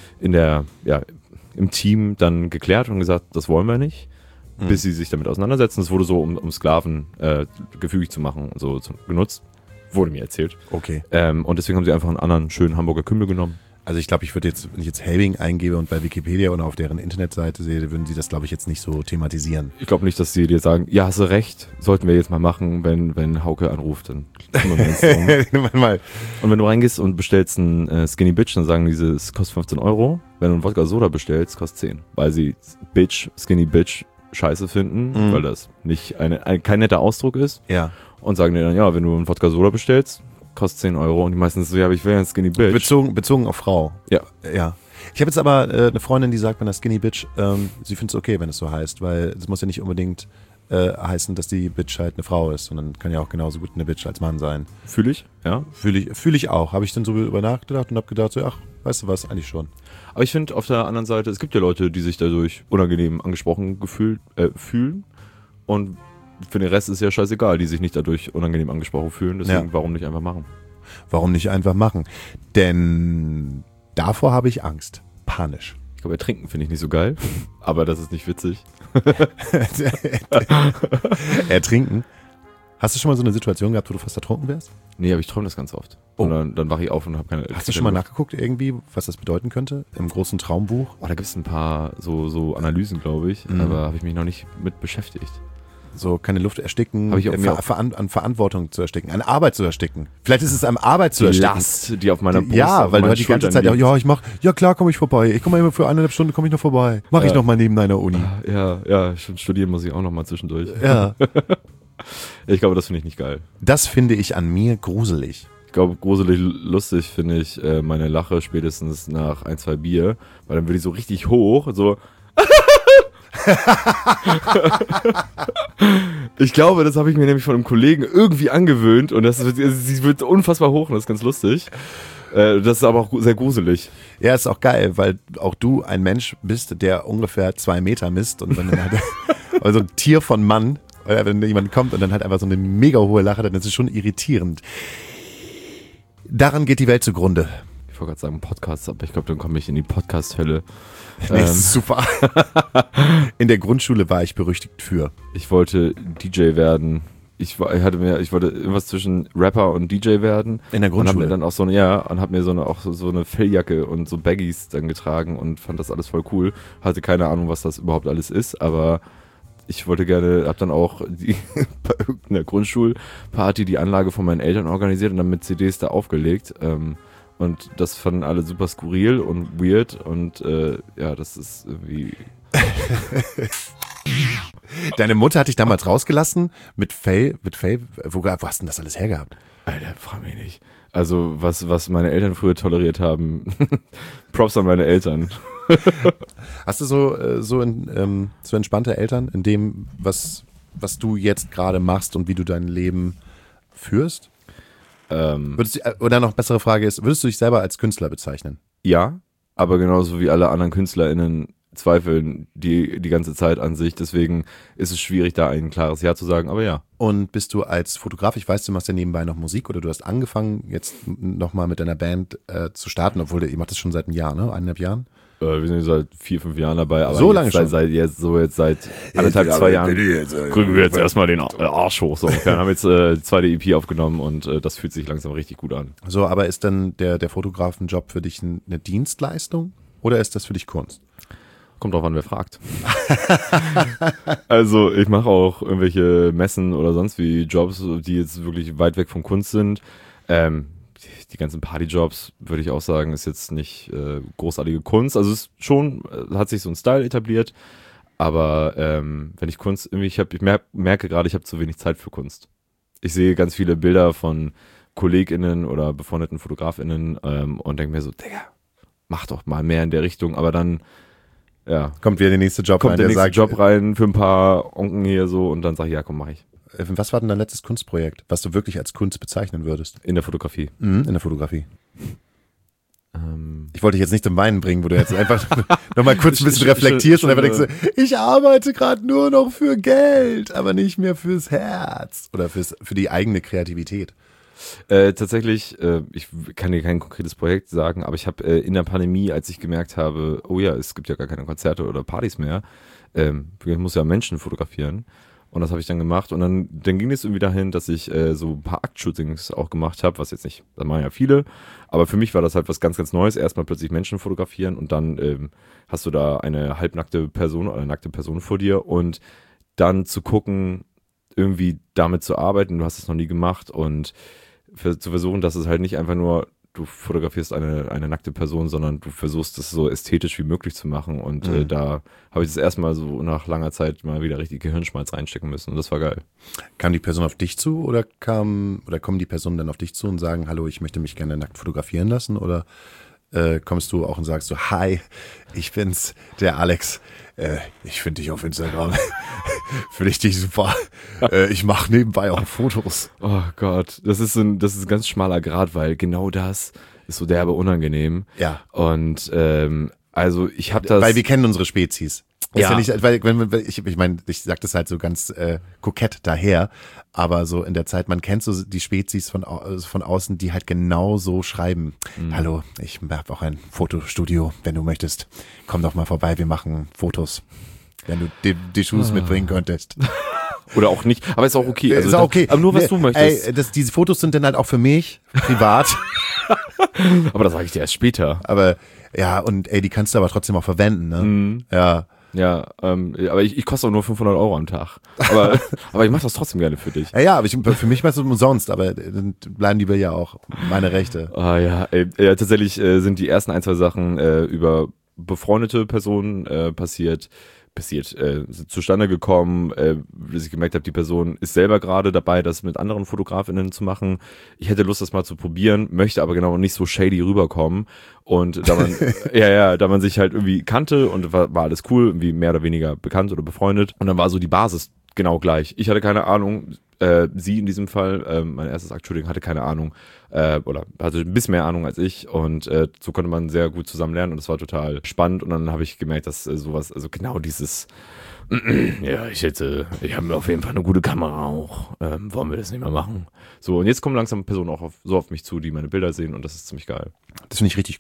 Team dann geklärt und gesagt, das wollen wir nicht, bis sie sich damit auseinandersetzen. Es wurde so, um Sklaven gefügig zu machen, so genutzt, wurde mir erzählt. Okay. Und deswegen haben sie einfach einen anderen schönen Hamburger Kümmel genommen. Also ich glaube, wenn ich jetzt Helbing eingebe und bei Wikipedia oder auf deren Internetseite sehe, würden sie das, glaube ich, jetzt nicht so thematisieren. Ich glaube nicht, dass sie dir sagen, ja, hast du recht, sollten wir jetzt mal machen, wenn Hauke anruft, dann kümmern wir uns drum. Und wenn du reingehst und bestellst einen Skinny Bitch, dann sagen diese, es kostet 15 €. Wenn du einen Wodka Soda bestellst, kostet 10. Weil sie Skinny Bitch scheiße finden, weil das nicht kein netter Ausdruck ist. Ja. Und sagen dir dann, ja, wenn du einen Wodka Soda bestellst, kostet 10 €. Und die meisten so, ja, aber ich will ja einen Skinny Bitch. Bezogen auf Frau. Ja. Ja. Ich habe jetzt aber eine Freundin, die sagt bei einer Skinny Bitch, sie findet es okay, wenn es so heißt, weil es muss ja nicht unbedingt heißen, dass die Bitch halt eine Frau ist, sondern kann ja auch genauso gut eine Bitch als Mann sein. Fühle ich, ja. Fühl ich auch. Habe ich dann so über nachgedacht und habe gedacht, so, ach, weißt du was, eigentlich schon. Aber ich finde auf der anderen Seite, es gibt ja Leute, die sich dadurch unangenehm angesprochen fühlen. Und für den Rest ist ja scheißegal, die sich nicht dadurch unangenehm angesprochen fühlen. Deswegen, warum nicht einfach machen? Warum nicht einfach machen? Denn davor habe ich Angst. Panisch. Ich glaube, Ertrinken finde ich nicht so geil, aber das ist nicht witzig. Ertrinken? Hast du schon mal so eine Situation gehabt, wo du fast ertrunken wärst? Nee, aber ich träume das ganz oft. Oh. Und dann wache ich auf und habe keine... Hast du schon mal nachgeguckt irgendwie, was das bedeuten könnte? Im großen Traumbuch? Oh, da gibt es ein paar so Analysen, glaube ich, aber habe ich mich noch nicht mit beschäftigt. So keine Luft ersticken, Hab ich auch an Verantwortung zu ersticken, an Arbeit zu ersticken. Vielleicht ist es an Arbeit zu Die ersticken. Last, die auf meiner Brust, Ja, auf weil du meinen halt die ganze Schultern Zeit, liegt. ja klar komme ich vorbei. Ich komme mal immer für 1,5 Stunden, komme ich noch vorbei. Mach ich noch mal neben deiner Uni. Ja, studieren muss ich auch noch mal zwischendurch. Ja. Ich glaube, das finde ich nicht geil. Das finde ich an mir gruselig. Ich glaube, gruselig lustig finde ich meine Lache spätestens nach 1, 2 Bier, weil dann wird die so richtig hoch, so. Ich glaube, das habe ich mir nämlich von einem Kollegen irgendwie angewöhnt und sie wird unfassbar hoch und das ist ganz lustig. Das ist aber auch sehr gruselig. Ja, ist auch geil, weil auch du ein Mensch bist, der ungefähr 2 Meter misst und wenn dann halt also ein Tier von Mann, oder wenn jemand kommt und dann halt einfach so eine mega hohe Lache, dann ist es schon irritierend. Daran geht die Welt zugrunde. Ich wollte gerade sagen Podcast, aber ich glaube, dann komme ich in die Podcast-Hölle. Nee, das ist super. In der Grundschule war ich berüchtigt für. Ich wollte DJ werden. ich wollte irgendwas zwischen Rapper und DJ werden. In der Und hab mir Grundschule. dann auch hab mir so eine Felljacke und so Baggies dann getragen und fand das alles voll cool. Hatte keine Ahnung, was das überhaupt alles ist, aber ich wollte gerne, hab dann auch bei irgendeiner Grundschulparty die Anlage von meinen Eltern organisiert und dann mit CDs da aufgelegt. Und das fanden alle super skurril und weird und das ist irgendwie... Deine Mutter hat dich damals rausgelassen mit Faye. Wo hast du denn das alles hergehabt? Alter, frag mich nicht. Also, was meine Eltern früher toleriert haben, Props an meine Eltern. Hast du so entspannte Eltern in dem, was du jetzt gerade machst und wie du dein Leben führst? Oder noch bessere Frage ist, würdest du dich selber als Künstler bezeichnen? Ja, aber genauso wie alle anderen KünstlerInnen zweifeln die ganze Zeit an sich. Deswegen ist es schwierig, da ein klares Ja zu sagen, aber ja. Und bist du als Fotograf, ich weiß, du machst ja nebenbei noch Musik oder du hast angefangen, jetzt nochmal mit deiner Band zu starten, obwohl ihr macht das schon seit einem Jahr, ne? 1,5 Jahren? Wir sind seit 4-5 Jahren dabei, aber So lange jetzt schon? Seit 1,5, 2 Jahren kriegen wir jetzt erstmal den Arsch hoch. So. Wir haben jetzt die zweite EP aufgenommen und das fühlt sich langsam richtig gut an. So, aber ist dann der Fotografenjob für dich eine Dienstleistung oder ist das für dich Kunst? Kommt drauf an, wer fragt. Also ich mache auch irgendwelche Messen oder sonst wie Jobs, die jetzt wirklich weit weg von Kunst sind. Die ganzen Partyjobs, würde ich auch sagen, ist jetzt nicht großartige Kunst. Also es ist schon, hat sich so ein Style etabliert. Aber wenn ich Kunst, ich merke gerade, ich habe zu wenig Zeit für Kunst. Ich sehe ganz viele Bilder von KollegInnen oder befreundeten FotografInnen und denke mir so, Digga, mach doch mal mehr in der Richtung. Aber dann kommt wieder der nächste Job kommt rein, der nächste sagt, Job rein für ein paar Onken hier so und dann sage ich, ja komm, mach ich. Was war denn dein letztes Kunstprojekt, was du wirklich als Kunst bezeichnen würdest? In der Fotografie. In der Fotografie. Ich wollte dich jetzt nicht zum Weinen bringen, wo du jetzt einfach nochmal kurz ein bisschen reflektierst und einfach denkst, ich arbeite gerade nur noch für Geld, aber nicht mehr fürs Herz oder für die eigene Kreativität. Tatsächlich, ich kann dir kein konkretes Projekt sagen, aber ich habe in der Pandemie, als ich gemerkt habe, oh ja, es gibt ja gar keine Konzerte oder Partys mehr, ich muss ja Menschen fotografieren und das habe ich dann gemacht und dann ging es irgendwie dahin, dass ich so ein paar Aktshootings auch gemacht habe, was jetzt nicht, da machen ja viele, aber für mich war das halt was ganz, ganz Neues, erstmal plötzlich Menschen fotografieren und dann hast du da eine halbnackte Person oder eine nackte Person vor dir und dann zu gucken, irgendwie damit zu arbeiten, du hast es noch nie gemacht und zu versuchen, dass es halt nicht einfach nur, du fotografierst eine nackte Person, sondern du versuchst es so ästhetisch wie möglich zu machen und da habe ich das erstmal so nach langer Zeit mal wieder richtig Gehirnschmalz reinstecken müssen und das war geil. Kam die Person auf dich zu oder kommen die Personen dann auf dich zu und sagen, hallo, ich möchte mich gerne nackt fotografieren lassen oder kommst du auch und sagst so, hi, ich bin's, der Alex, ich finde dich auf Instagram, finde ich dich super, ich mache nebenbei auch Fotos. Oh Gott, das ist ein ganz schmaler Grad, weil genau das ist so derbe unangenehm. Ja. Und also ich habe das... Weil wir kennen unsere Spezies. Ist Ja. ja nicht, ich meine, ich sag das halt so ganz kokett daher, aber so in der Zeit, man kennt so die Spezies von außen, die halt genau so schreiben. Hallo, ich habe auch ein Fotostudio, wenn du möchtest. Komm doch mal vorbei, wir machen Fotos. Wenn du die Schuhe mitbringen könntest. Oder auch nicht, aber ist auch okay. Also ist auch okay. Aber nur, was du möchtest. Ey, diese Fotos sind dann halt auch für mich, privat. Aber das sage ich dir erst später. Aber ja, und ey, die kannst du aber trotzdem auch verwenden, ne? Ja. Ja, aber ich koste auch nur 500 € am Tag. Aber ich mache das trotzdem gerne für dich. Ja, aber für mich machst du umsonst, aber dann bleiben die ja auch meine Rechte. Ah ja, ja, tatsächlich sind die ersten 1, 2 Sachen über befreundete Personen zustande gekommen, dass ich gemerkt habe, die Person ist selber gerade dabei, das mit anderen FotografInnen zu machen. Ich hätte Lust, das mal zu probieren, möchte aber genau nicht so shady rüberkommen. Und da man, da man sich halt irgendwie kannte und war alles cool, irgendwie mehr oder weniger bekannt oder befreundet. Und dann war so die Basis genau gleich. Ich hatte keine Ahnung, sie in diesem Fall, mein erstes Aktshooting hatte keine Ahnung, oder hatte ein bisschen mehr Ahnung als ich und so konnte man sehr gut zusammen lernen und das war total spannend und dann habe ich gemerkt, dass sowas, also genau dieses ja, ich habe auf jeden Fall eine gute Kamera auch, wollen wir das nicht mehr machen? So, und jetzt kommen langsam Personen auch auf mich zu, die meine Bilder sehen und das ist ziemlich geil. Das finde ich richtig gut.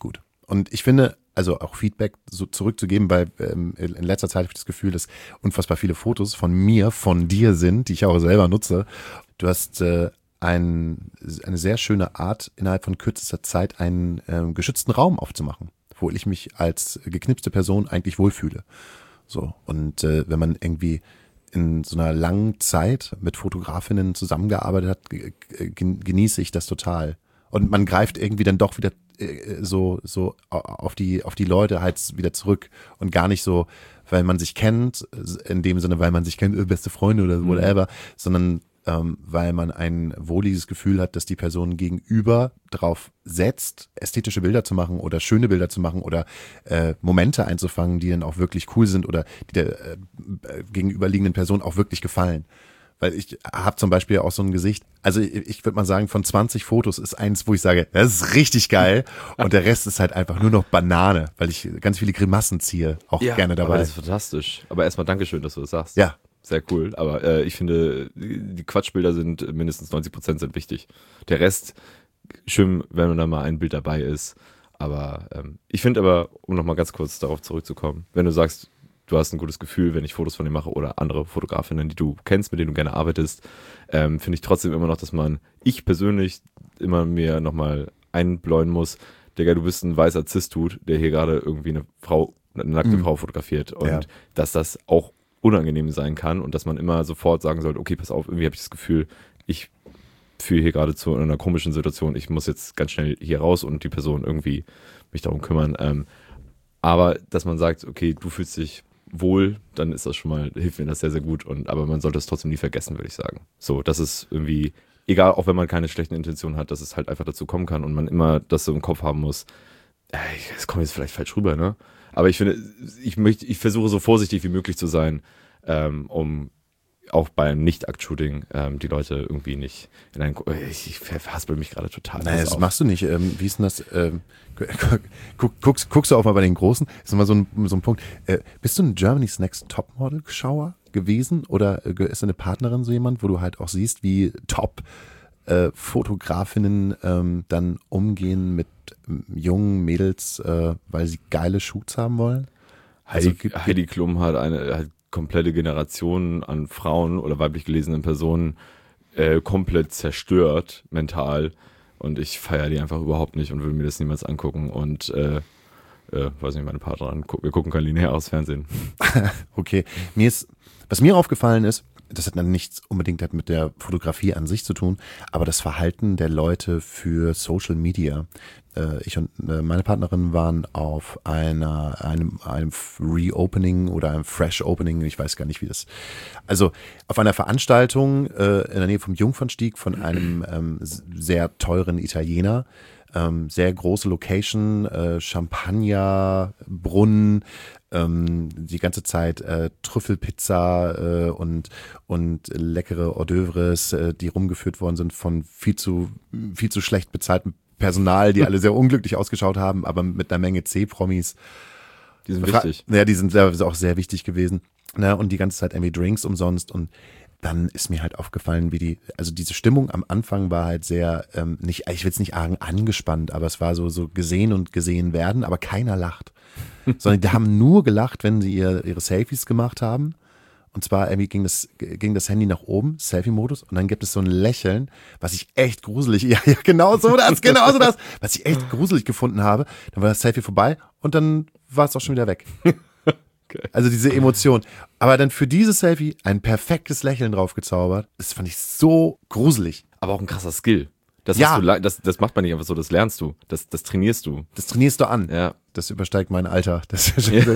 Und ich finde, also auch Feedback so zurückzugeben, weil in letzter Zeit habe ich das Gefühl, dass unfassbar viele Fotos von mir, von dir sind, die ich auch selber nutze. Du hast eine sehr schöne Art, innerhalb von kürzester Zeit einen geschützten Raum aufzumachen, wo ich mich als geknipste Person eigentlich wohlfühle. So, und wenn man irgendwie in so einer langen Zeit mit Fotografinnen zusammengearbeitet hat, genieße ich das total. Und man greift irgendwie dann doch wieder so auf die Leute halt wieder zurück und gar nicht so, weil man sich kennt, in dem Sinne, weil man sich kennt, beste Freunde oder whatever, sondern weil man ein wohliges Gefühl hat, dass die Person gegenüber drauf setzt, ästhetische Bilder zu machen oder schöne Bilder zu machen oder Momente einzufangen, die dann auch wirklich cool sind oder die der gegenüberliegenden Person auch wirklich gefallen. Weil ich habe zum Beispiel auch so ein Gesicht, also ich würde mal sagen, von 20 Fotos ist eins, wo ich sage, das ist richtig geil und der Rest ist halt einfach nur noch Banane, weil ich ganz viele Grimassen ziehe, auch gerne dabei. Aber das ist fantastisch. Aber erstmal Dankeschön, dass du das sagst. Ja. Sehr cool. Aber ich finde, die Quatschbilder sind mindestens 90% sind wichtig. Der Rest, schön, wenn da mal ein Bild dabei ist. Aber ich finde aber, um nochmal ganz kurz darauf zurückzukommen, wenn du sagst, du hast ein gutes Gefühl, wenn ich Fotos von dir mache oder andere Fotografinnen, die du kennst, mit denen du gerne arbeitest, finde ich trotzdem immer noch, dass ich persönlich immer mir nochmal einbläuen muss, Digga, du bist ein weißer Cis-Dude, der hier gerade irgendwie eine nackte Frau fotografiert und dass das auch unangenehm sein kann und dass man immer sofort sagen sollte, okay, pass auf, irgendwie habe ich das Gefühl, ich fühle hier gerade zu einer komischen Situation, ich muss jetzt ganz schnell hier raus und die Person irgendwie mich darum kümmern. Aber dass man sagt, okay, du fühlst dich wohl, dann ist das schon mal, hilft mir das sehr, sehr gut. Aber man sollte es trotzdem nie vergessen, würde ich sagen. So, das ist irgendwie, egal, auch wenn man keine schlechten Intentionen hat, dass es halt einfach dazu kommen kann und man immer das so im Kopf haben muss. Es kommt jetzt vielleicht falsch rüber, ne? Aber ich finde, ich versuche so vorsichtig wie möglich zu sein, um auch beim Nicht-Akt-Shooting die Leute irgendwie nicht in ein... Ich verhaspel mich gerade total. Nein, das machst du nicht. Wie ist denn das? Guckst du auch mal bei den Großen? Das ist immer so ein Punkt. Bist du ein Germany's Next Topmodel-Schauer gewesen? Oder ist deine Partnerin so jemand, wo du halt auch siehst, wie Top-Fotografinnen dann umgehen mit jungen Mädels, weil sie geile Shoots haben wollen? Heidi Klum hat eine komplette Generation an Frauen oder weiblich gelesenen Personen komplett zerstört, mental. Und ich feiere die einfach überhaupt nicht und würde mir das niemals angucken. Und weiß nicht, meine Partnerin, wir gucken kein lineares Fernsehen. Okay. Was mir aufgefallen ist, das hat dann nichts unbedingt mit der Fotografie an sich zu tun, aber das Verhalten der Leute für Social Media. Ich und meine Partnerin waren auf einem Reopening oder einem Fresh Opening, ich weiß gar nicht, wie das, also auf einer Veranstaltung in der Nähe vom Jungfernstieg von einem sehr teuren Italiener. Sehr große Location, Champagner, Brunnen, die ganze Zeit Trüffelpizza und leckere Hors d'oeuvres, die rumgeführt worden sind von viel zu schlecht bezahltem Personal, die alle sehr unglücklich ausgeschaut haben, aber mit einer Menge C-Promis. Die sind wichtig. Ja, die sind auch sehr wichtig gewesen. Na, und die ganze Zeit irgendwie Drinks umsonst und dann ist mir halt aufgefallen, also diese Stimmung am Anfang war halt sehr, ich will es nicht sagen angespannt, aber es war so gesehen und gesehen werden, aber keiner lacht. Sondern die haben nur gelacht, wenn sie ihre Selfies gemacht haben. Und zwar irgendwie ging das Handy nach oben, Selfie-Modus, und dann gibt es so ein Lächeln, was ich echt gruselig, ja, genau so das, was ich echt gruselig gefunden habe. Dann war das Selfie vorbei und dann war es auch schon wieder weg. Okay. Also diese Emotion. Aber dann für dieses Selfie ein perfektes Lächeln drauf gezaubert. Das fand ich so gruselig. Aber auch ein krasser Skill. Das macht man nicht einfach so, das lernst du. Das trainierst du. Das trainierst du an. Ja. Das übersteigt mein Alter. Das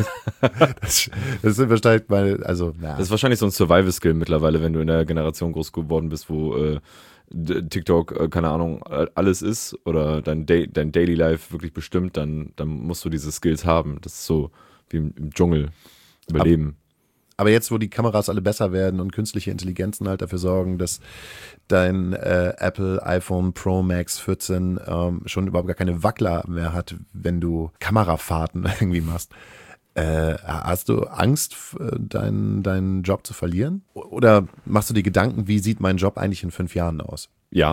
übersteigt meine, also, ja. Das ist wahrscheinlich so ein Survival-Skill mittlerweile, wenn du in der Generation groß geworden bist, wo TikTok, keine Ahnung, alles ist oder dein Daily Life wirklich bestimmt, dann musst du diese Skills haben. Das ist so wie im Dschungel überleben. Aber jetzt, wo die Kameras alle besser werden und künstliche Intelligenzen halt dafür sorgen, dass dein Apple iPhone Pro Max 14 schon überhaupt gar keine Wackler mehr hat, wenn du Kamerafahrten irgendwie machst. Hast du Angst, deinen Job zu verlieren? Oder machst du dir Gedanken, wie sieht mein Job eigentlich in 5 Jahren aus? Ja,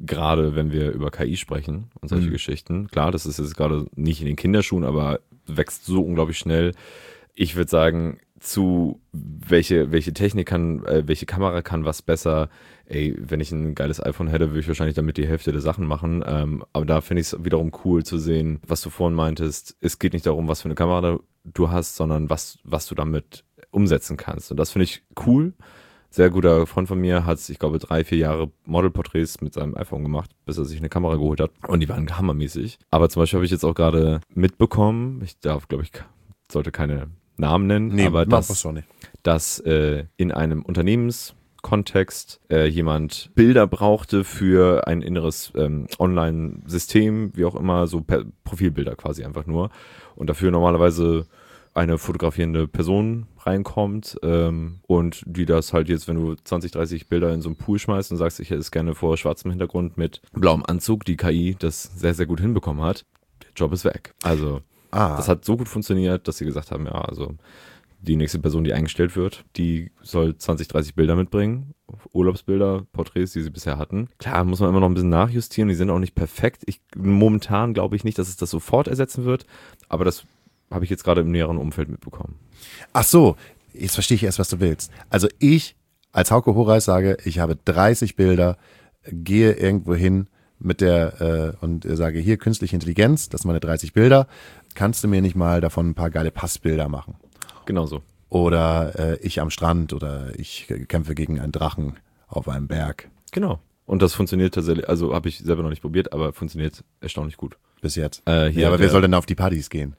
gerade wenn wir über KI sprechen und solche Geschichten. Klar, das ist jetzt gerade nicht in den Kinderschuhen, aber wächst so unglaublich schnell. Ich würde sagen, welche Technik kann, welche Kamera kann was besser. Ey, wenn ich ein geiles iPhone hätte, würde ich wahrscheinlich damit die Hälfte der Sachen machen. Aber da finde ich es wiederum cool zu sehen, was du vorhin meintest. Es geht nicht darum, was für eine Kamera du hast, sondern was du damit umsetzen kannst. Und das finde ich cool. Sehr guter Freund von mir hat, ich glaube, 3-4 Jahre Modelporträts mit seinem iPhone gemacht, bis er sich eine Kamera geholt hat. Und die waren hammermäßig. Aber zum Beispiel habe ich jetzt auch gerade mitbekommen, ich darf, glaube ich, sollte keine Namen nennen, aber dass in einem Unternehmenskontext jemand Bilder brauchte für ein inneres Online-System, wie auch immer, so Profilbilder quasi einfach nur. Und dafür normalerweise eine fotografierende Person reinkommt und die das halt jetzt, wenn du 20, 30 Bilder in so einen Pool schmeißt und sagst, ich hätte es gerne vor schwarzem Hintergrund mit blauem Anzug, die KI das sehr, sehr gut hinbekommen hat, der Job ist weg. Also das hat so gut funktioniert, dass sie gesagt haben, ja, also die nächste Person, die eingestellt wird, die soll 20, 30 Bilder mitbringen, Urlaubsbilder, Porträts, die sie bisher hatten. Klar, muss man immer noch ein bisschen nachjustieren, die sind auch nicht perfekt. Momentan glaube ich nicht, dass es das sofort ersetzen wird, aber das habe ich jetzt gerade im näheren Umfeld mitbekommen. Ach so, jetzt verstehe ich erst, was du willst. Also ich als Hauke Horeis sage, ich habe 30 Bilder, gehe irgendwo hin mit der und sage, hier künstliche Intelligenz, das sind meine 30 Bilder, kannst du mir nicht mal davon ein paar geile Passbilder machen? Genau so. Oder ich am Strand oder ich kämpfe gegen einen Drachen auf einem Berg. Genau. Und das funktioniert tatsächlich, also habe ich selber noch nicht probiert, aber funktioniert erstaunlich gut. Bis jetzt. Hier aber wer soll denn auf die Partys gehen?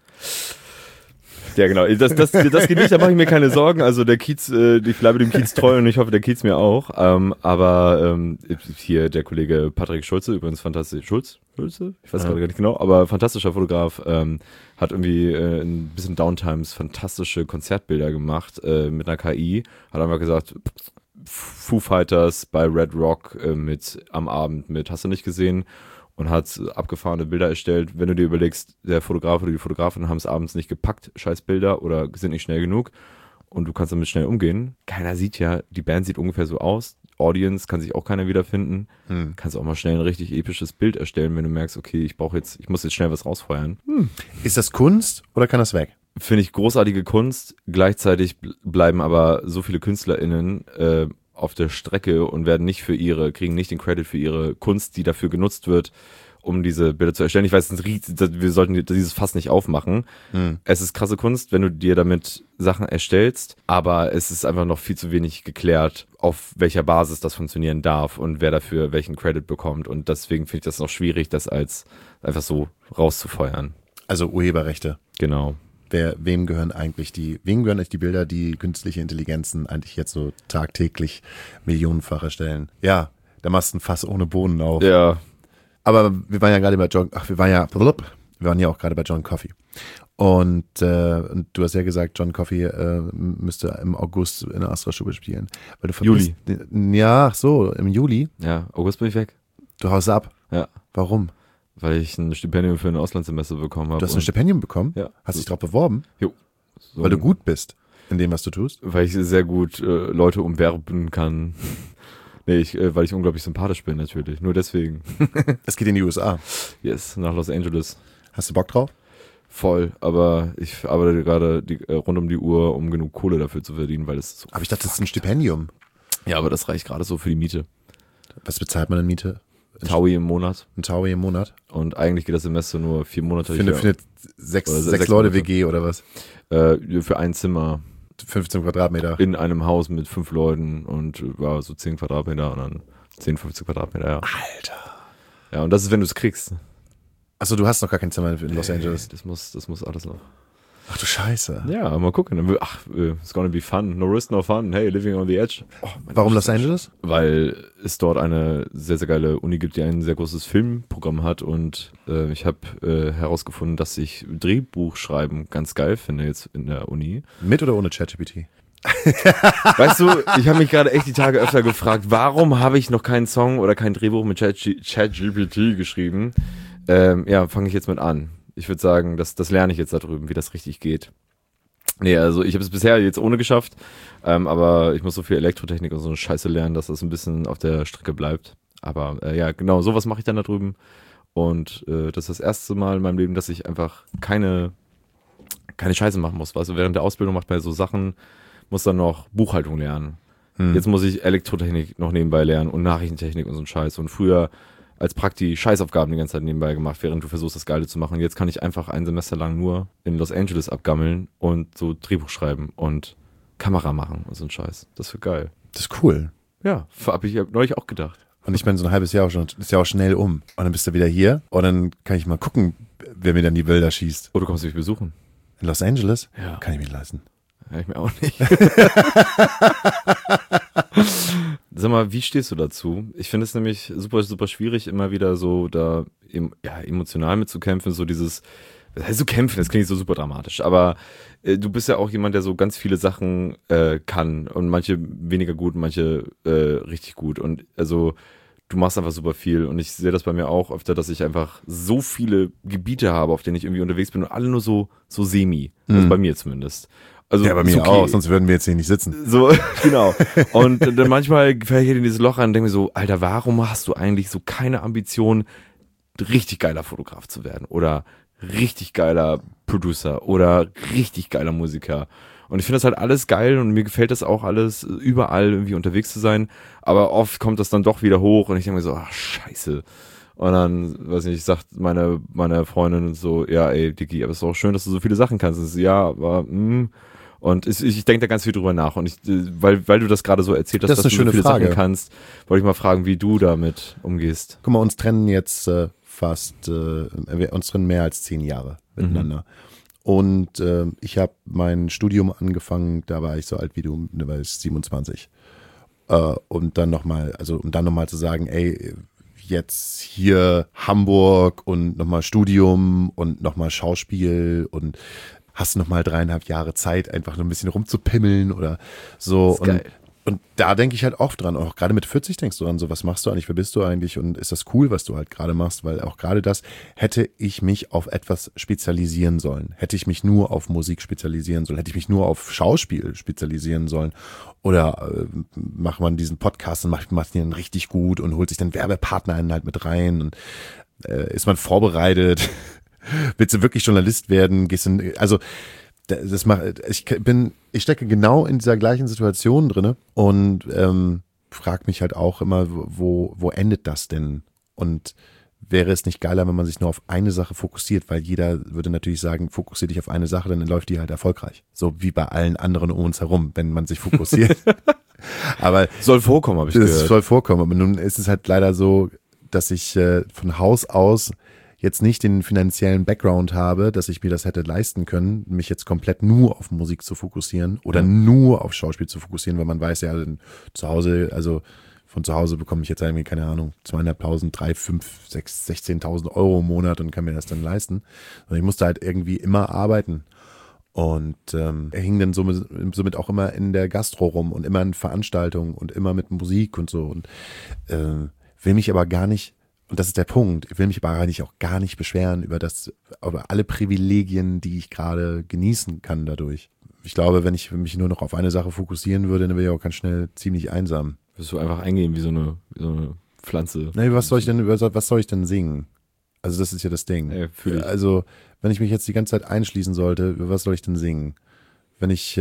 Ja, genau. Das geht nicht, da mache ich mir keine Sorgen. Also der Kiez, ich bleibe dem Kiez treu und ich hoffe, der Kiez mir auch. Aber hier der Kollege Patrick Schulze, übrigens fantastisch. Schulze? Ich weiß gerade gar nicht genau, aber fantastischer Fotograf, hat irgendwie ein bisschen Downtimes fantastische Konzertbilder gemacht mit einer KI. Hat einfach gesagt, Foo Fighters bei Red Rock am Abend mit, hast du nicht gesehen? Und hat abgefahrene Bilder erstellt. Wenn du dir überlegst, der Fotograf oder die Fotografin haben es abends nicht gepackt, scheiß Bilder, oder sind nicht schnell genug und du kannst damit schnell umgehen. Keiner sieht ja, die Band sieht ungefähr so aus, Audience kann sich auch keiner wiederfinden. Kannst auch mal schnell ein richtig episches Bild erstellen, wenn du merkst, okay, ich muss jetzt schnell was rausfeuern. Ist das Kunst oder kann das weg? Finde ich großartige Kunst. Gleichzeitig bleiben aber so viele KünstlerInnen auf der Strecke und kriegen nicht den Credit für ihre Kunst, die dafür genutzt wird, um diese Bilder zu erstellen. Ich weiß, wir sollten dieses Fass nicht aufmachen. Es ist krasse Kunst, wenn du dir damit Sachen erstellst, aber es ist einfach noch viel zu wenig geklärt, auf welcher Basis das funktionieren darf und wer dafür welchen Credit bekommt. Und deswegen finde ich das noch schwierig, das als einfach so rauszufeuern. Also Urheberrechte. Genau. Wem gehören eigentlich die Bilder, die künstliche Intelligenzen eigentlich jetzt so tagtäglich millionenfach erstellen? Ja, da machst du ein Fass ohne Bohnen auf. Ja. Aber wir waren ja gerade bei wir waren ja auch gerade bei John Coffey. Und du hast ja gesagt, John Coffey müsste im August in der Astra-Stube spielen. Weil du Juli. Ja, ach so, im Juli. Ja, August bin ich weg. Du haust ab. Ja. Warum? Weil ich ein Stipendium für ein Auslandssemester bekommen habe. Du hast ein Stipendium bekommen? Ja. Hast dich drauf beworben? Jo. So, weil du gut bist in dem, was du tust? Weil ich sehr gut Leute umwerben kann. Nee, weil ich unglaublich sympathisch bin natürlich. Nur deswegen. Es geht in die USA. Yes, nach Los Angeles. Hast du Bock drauf? Voll, aber ich arbeite gerade rund um die Uhr, um genug Kohle dafür zu verdienen, weil es so. Aber ich dachte, das ist ein Stipendium. Ja, aber das reicht gerade so für die Miete. Was bezahlt man in Miete? Taui im Monat. Ein Taui im Monat? Und eigentlich geht das Semester nur 4 Monate. Für sechs Leute WG oder was? Für ein Zimmer. 15 Quadratmeter. In einem Haus mit 5 Leuten und so 10 Quadratmeter und dann 10, 15 Quadratmeter, ja. Alter. Ja, und das ist, wenn du es kriegst. Achso, du hast noch gar kein Zimmer in Los Angeles. Das muss alles noch. Ach du Scheiße. Ja, mal gucken. It's gonna be fun. No risk, no fun. Hey, living on the edge. Oh, warum Los Angeles? Weil es dort eine sehr, sehr geile Uni gibt, die ein sehr großes Filmprogramm hat und ich habe herausgefunden, dass ich Drehbuchschreiben ganz geil finde jetzt in der Uni. Mit oder ohne ChatGPT? Weißt du, ich habe mich gerade echt die Tage öfter gefragt, warum habe ich noch keinen Song oder kein Drehbuch mit ChatGPT geschrieben? Fange ich jetzt mit an. Ich würde sagen, das lerne ich jetzt da drüben, wie das richtig geht. Nee, also ich habe es bisher jetzt ohne geschafft, aber ich muss so viel Elektrotechnik und so eine Scheiße lernen, dass das ein bisschen auf der Strecke bleibt. Aber ja, genau, sowas mache ich dann da drüben. Und das ist das erste Mal in meinem Leben, dass ich einfach keine Scheiße machen muss. Also während der Ausbildung macht man ja so Sachen, muss dann noch Buchhaltung lernen. Jetzt muss ich Elektrotechnik noch nebenbei lernen und Nachrichtentechnik und so ein Scheiß. Und früher als Prakti Scheißaufgaben die ganze Zeit nebenbei gemacht, während du versuchst, das Geile zu machen. Und jetzt kann ich einfach ein Semester lang nur in Los Angeles abgammeln und so Drehbuch schreiben und Kamera machen und so ein Scheiß. Das wird geil. Das ist cool. Ja, habe ich neulich auch gedacht. Und ich meine, so ein halbes Jahr ist ja auch schnell um. Und dann bist du wieder hier und dann kann ich mal gucken, wer mir dann die Bilder schießt. Oh, du kommst mich besuchen. In Los Angeles? Ja. Kann ich mir leisten. Ja, ich mir auch nicht. Sag mal, wie stehst du dazu? Ich finde es nämlich super, super schwierig, immer wieder so da emotional mitzukämpfen, so dieses, das heißt so kämpfen, das klingt so super dramatisch, aber du bist ja auch jemand, der so ganz viele Sachen kann und manche weniger gut, manche richtig gut und also du machst einfach super viel und ich sehe das bei mir auch öfter, dass ich einfach so viele Gebiete habe, auf denen ich irgendwie unterwegs bin und alle nur so semi, also bei mir zumindest. Also Ja, bei mir okay. auch, sonst würden wir jetzt hier nicht sitzen. So, genau. Und dann manchmal fäll ich in dieses Loch rein und denke mir so, Alter, warum hast du eigentlich so keine Ambition, richtig geiler Fotograf zu werden oder richtig geiler Producer oder richtig geiler Musiker? Und ich finde das halt alles geil und mir gefällt das auch alles, überall irgendwie unterwegs zu sein. Aber oft kommt das dann doch wieder hoch und ich denke mir so, ach, scheiße. Und dann, weiß nicht, sagt meine Freundin so, ja, ey, Dicky, aber es ist auch schön, dass du so viele Sachen kannst. Und so, ja, aber, Und ich denke da ganz viel drüber nach. Und weil du das gerade so erzählt hast, Das ist dass eine du so schöne viele Frage. Sachen kannst, wollte ich mal fragen, wie du damit umgehst. Guck mal, uns trennen jetzt uns trennen mehr als 10 Jahre miteinander. Und ich habe mein Studium angefangen, da war ich so alt wie du, da war ich 27. Und dann nochmal, um dann nochmal zu sagen, ey, jetzt hier Hamburg und nochmal Studium und nochmal Schauspiel und hast nochmal 3,5 Jahre Zeit, einfach nur ein bisschen rumzupimmeln oder so. Das ist geil. Und da denke ich halt oft dran, auch gerade mit 40 denkst du dran, so was machst du eigentlich, wer bist du eigentlich und ist das cool, was du halt gerade machst, weil auch gerade das, hätte ich mich auf etwas spezialisieren sollen, hätte ich mich nur auf Musik spezialisieren sollen, hätte ich mich nur auf Schauspiel spezialisieren sollen oder macht man diesen Podcast und macht den richtig gut und holt sich dann Werbepartner halt mit rein und ist man vorbereitet, willst du wirklich Journalist werden, ich stecke genau in dieser gleichen Situation drinne und frage mich halt auch immer, wo endet das denn? Und wäre es nicht geiler, wenn man sich nur auf eine Sache fokussiert, weil jeder würde natürlich sagen, fokussiere dich auf eine Sache, dann läuft die halt erfolgreich. So wie bei allen anderen um uns herum, wenn man sich fokussiert. Aber Soll vorkommen, habe ich das gehört. soll vorkommen. Aber nun ist es halt leider so, dass ich von Haus aus jetzt nicht den finanziellen Background habe, dass ich mir das hätte leisten können, mich jetzt komplett nur auf Musik zu fokussieren oder nur auf Schauspiel zu fokussieren, weil man weiß ja zu Hause, also von zu Hause bekomme ich jetzt irgendwie, keine Ahnung, 2.500, 3, 5, 6, 16.000 Euro im Monat und kann mir das dann leisten. Und ich musste halt irgendwie immer arbeiten. Und er hing dann somit auch immer in der Gastro rum und immer in Veranstaltungen und immer mit Musik und so. Und will mich aber gar nicht, und das ist der Punkt, ich will mich aber eigentlich auch gar nicht beschweren über alle Privilegien, die ich gerade genießen kann dadurch. Ich glaube, wenn ich mich nur noch auf eine Sache fokussieren würde, dann wäre ich auch ganz schnell ziemlich einsam. Wirst du einfach eingehen wie so eine Pflanze. Nee, was soll ich denn singen? Also das ist ja das Ding. Ja, fühl ich. Also, wenn ich mich jetzt die ganze Zeit einschließen sollte, über was soll ich denn singen? Wenn ich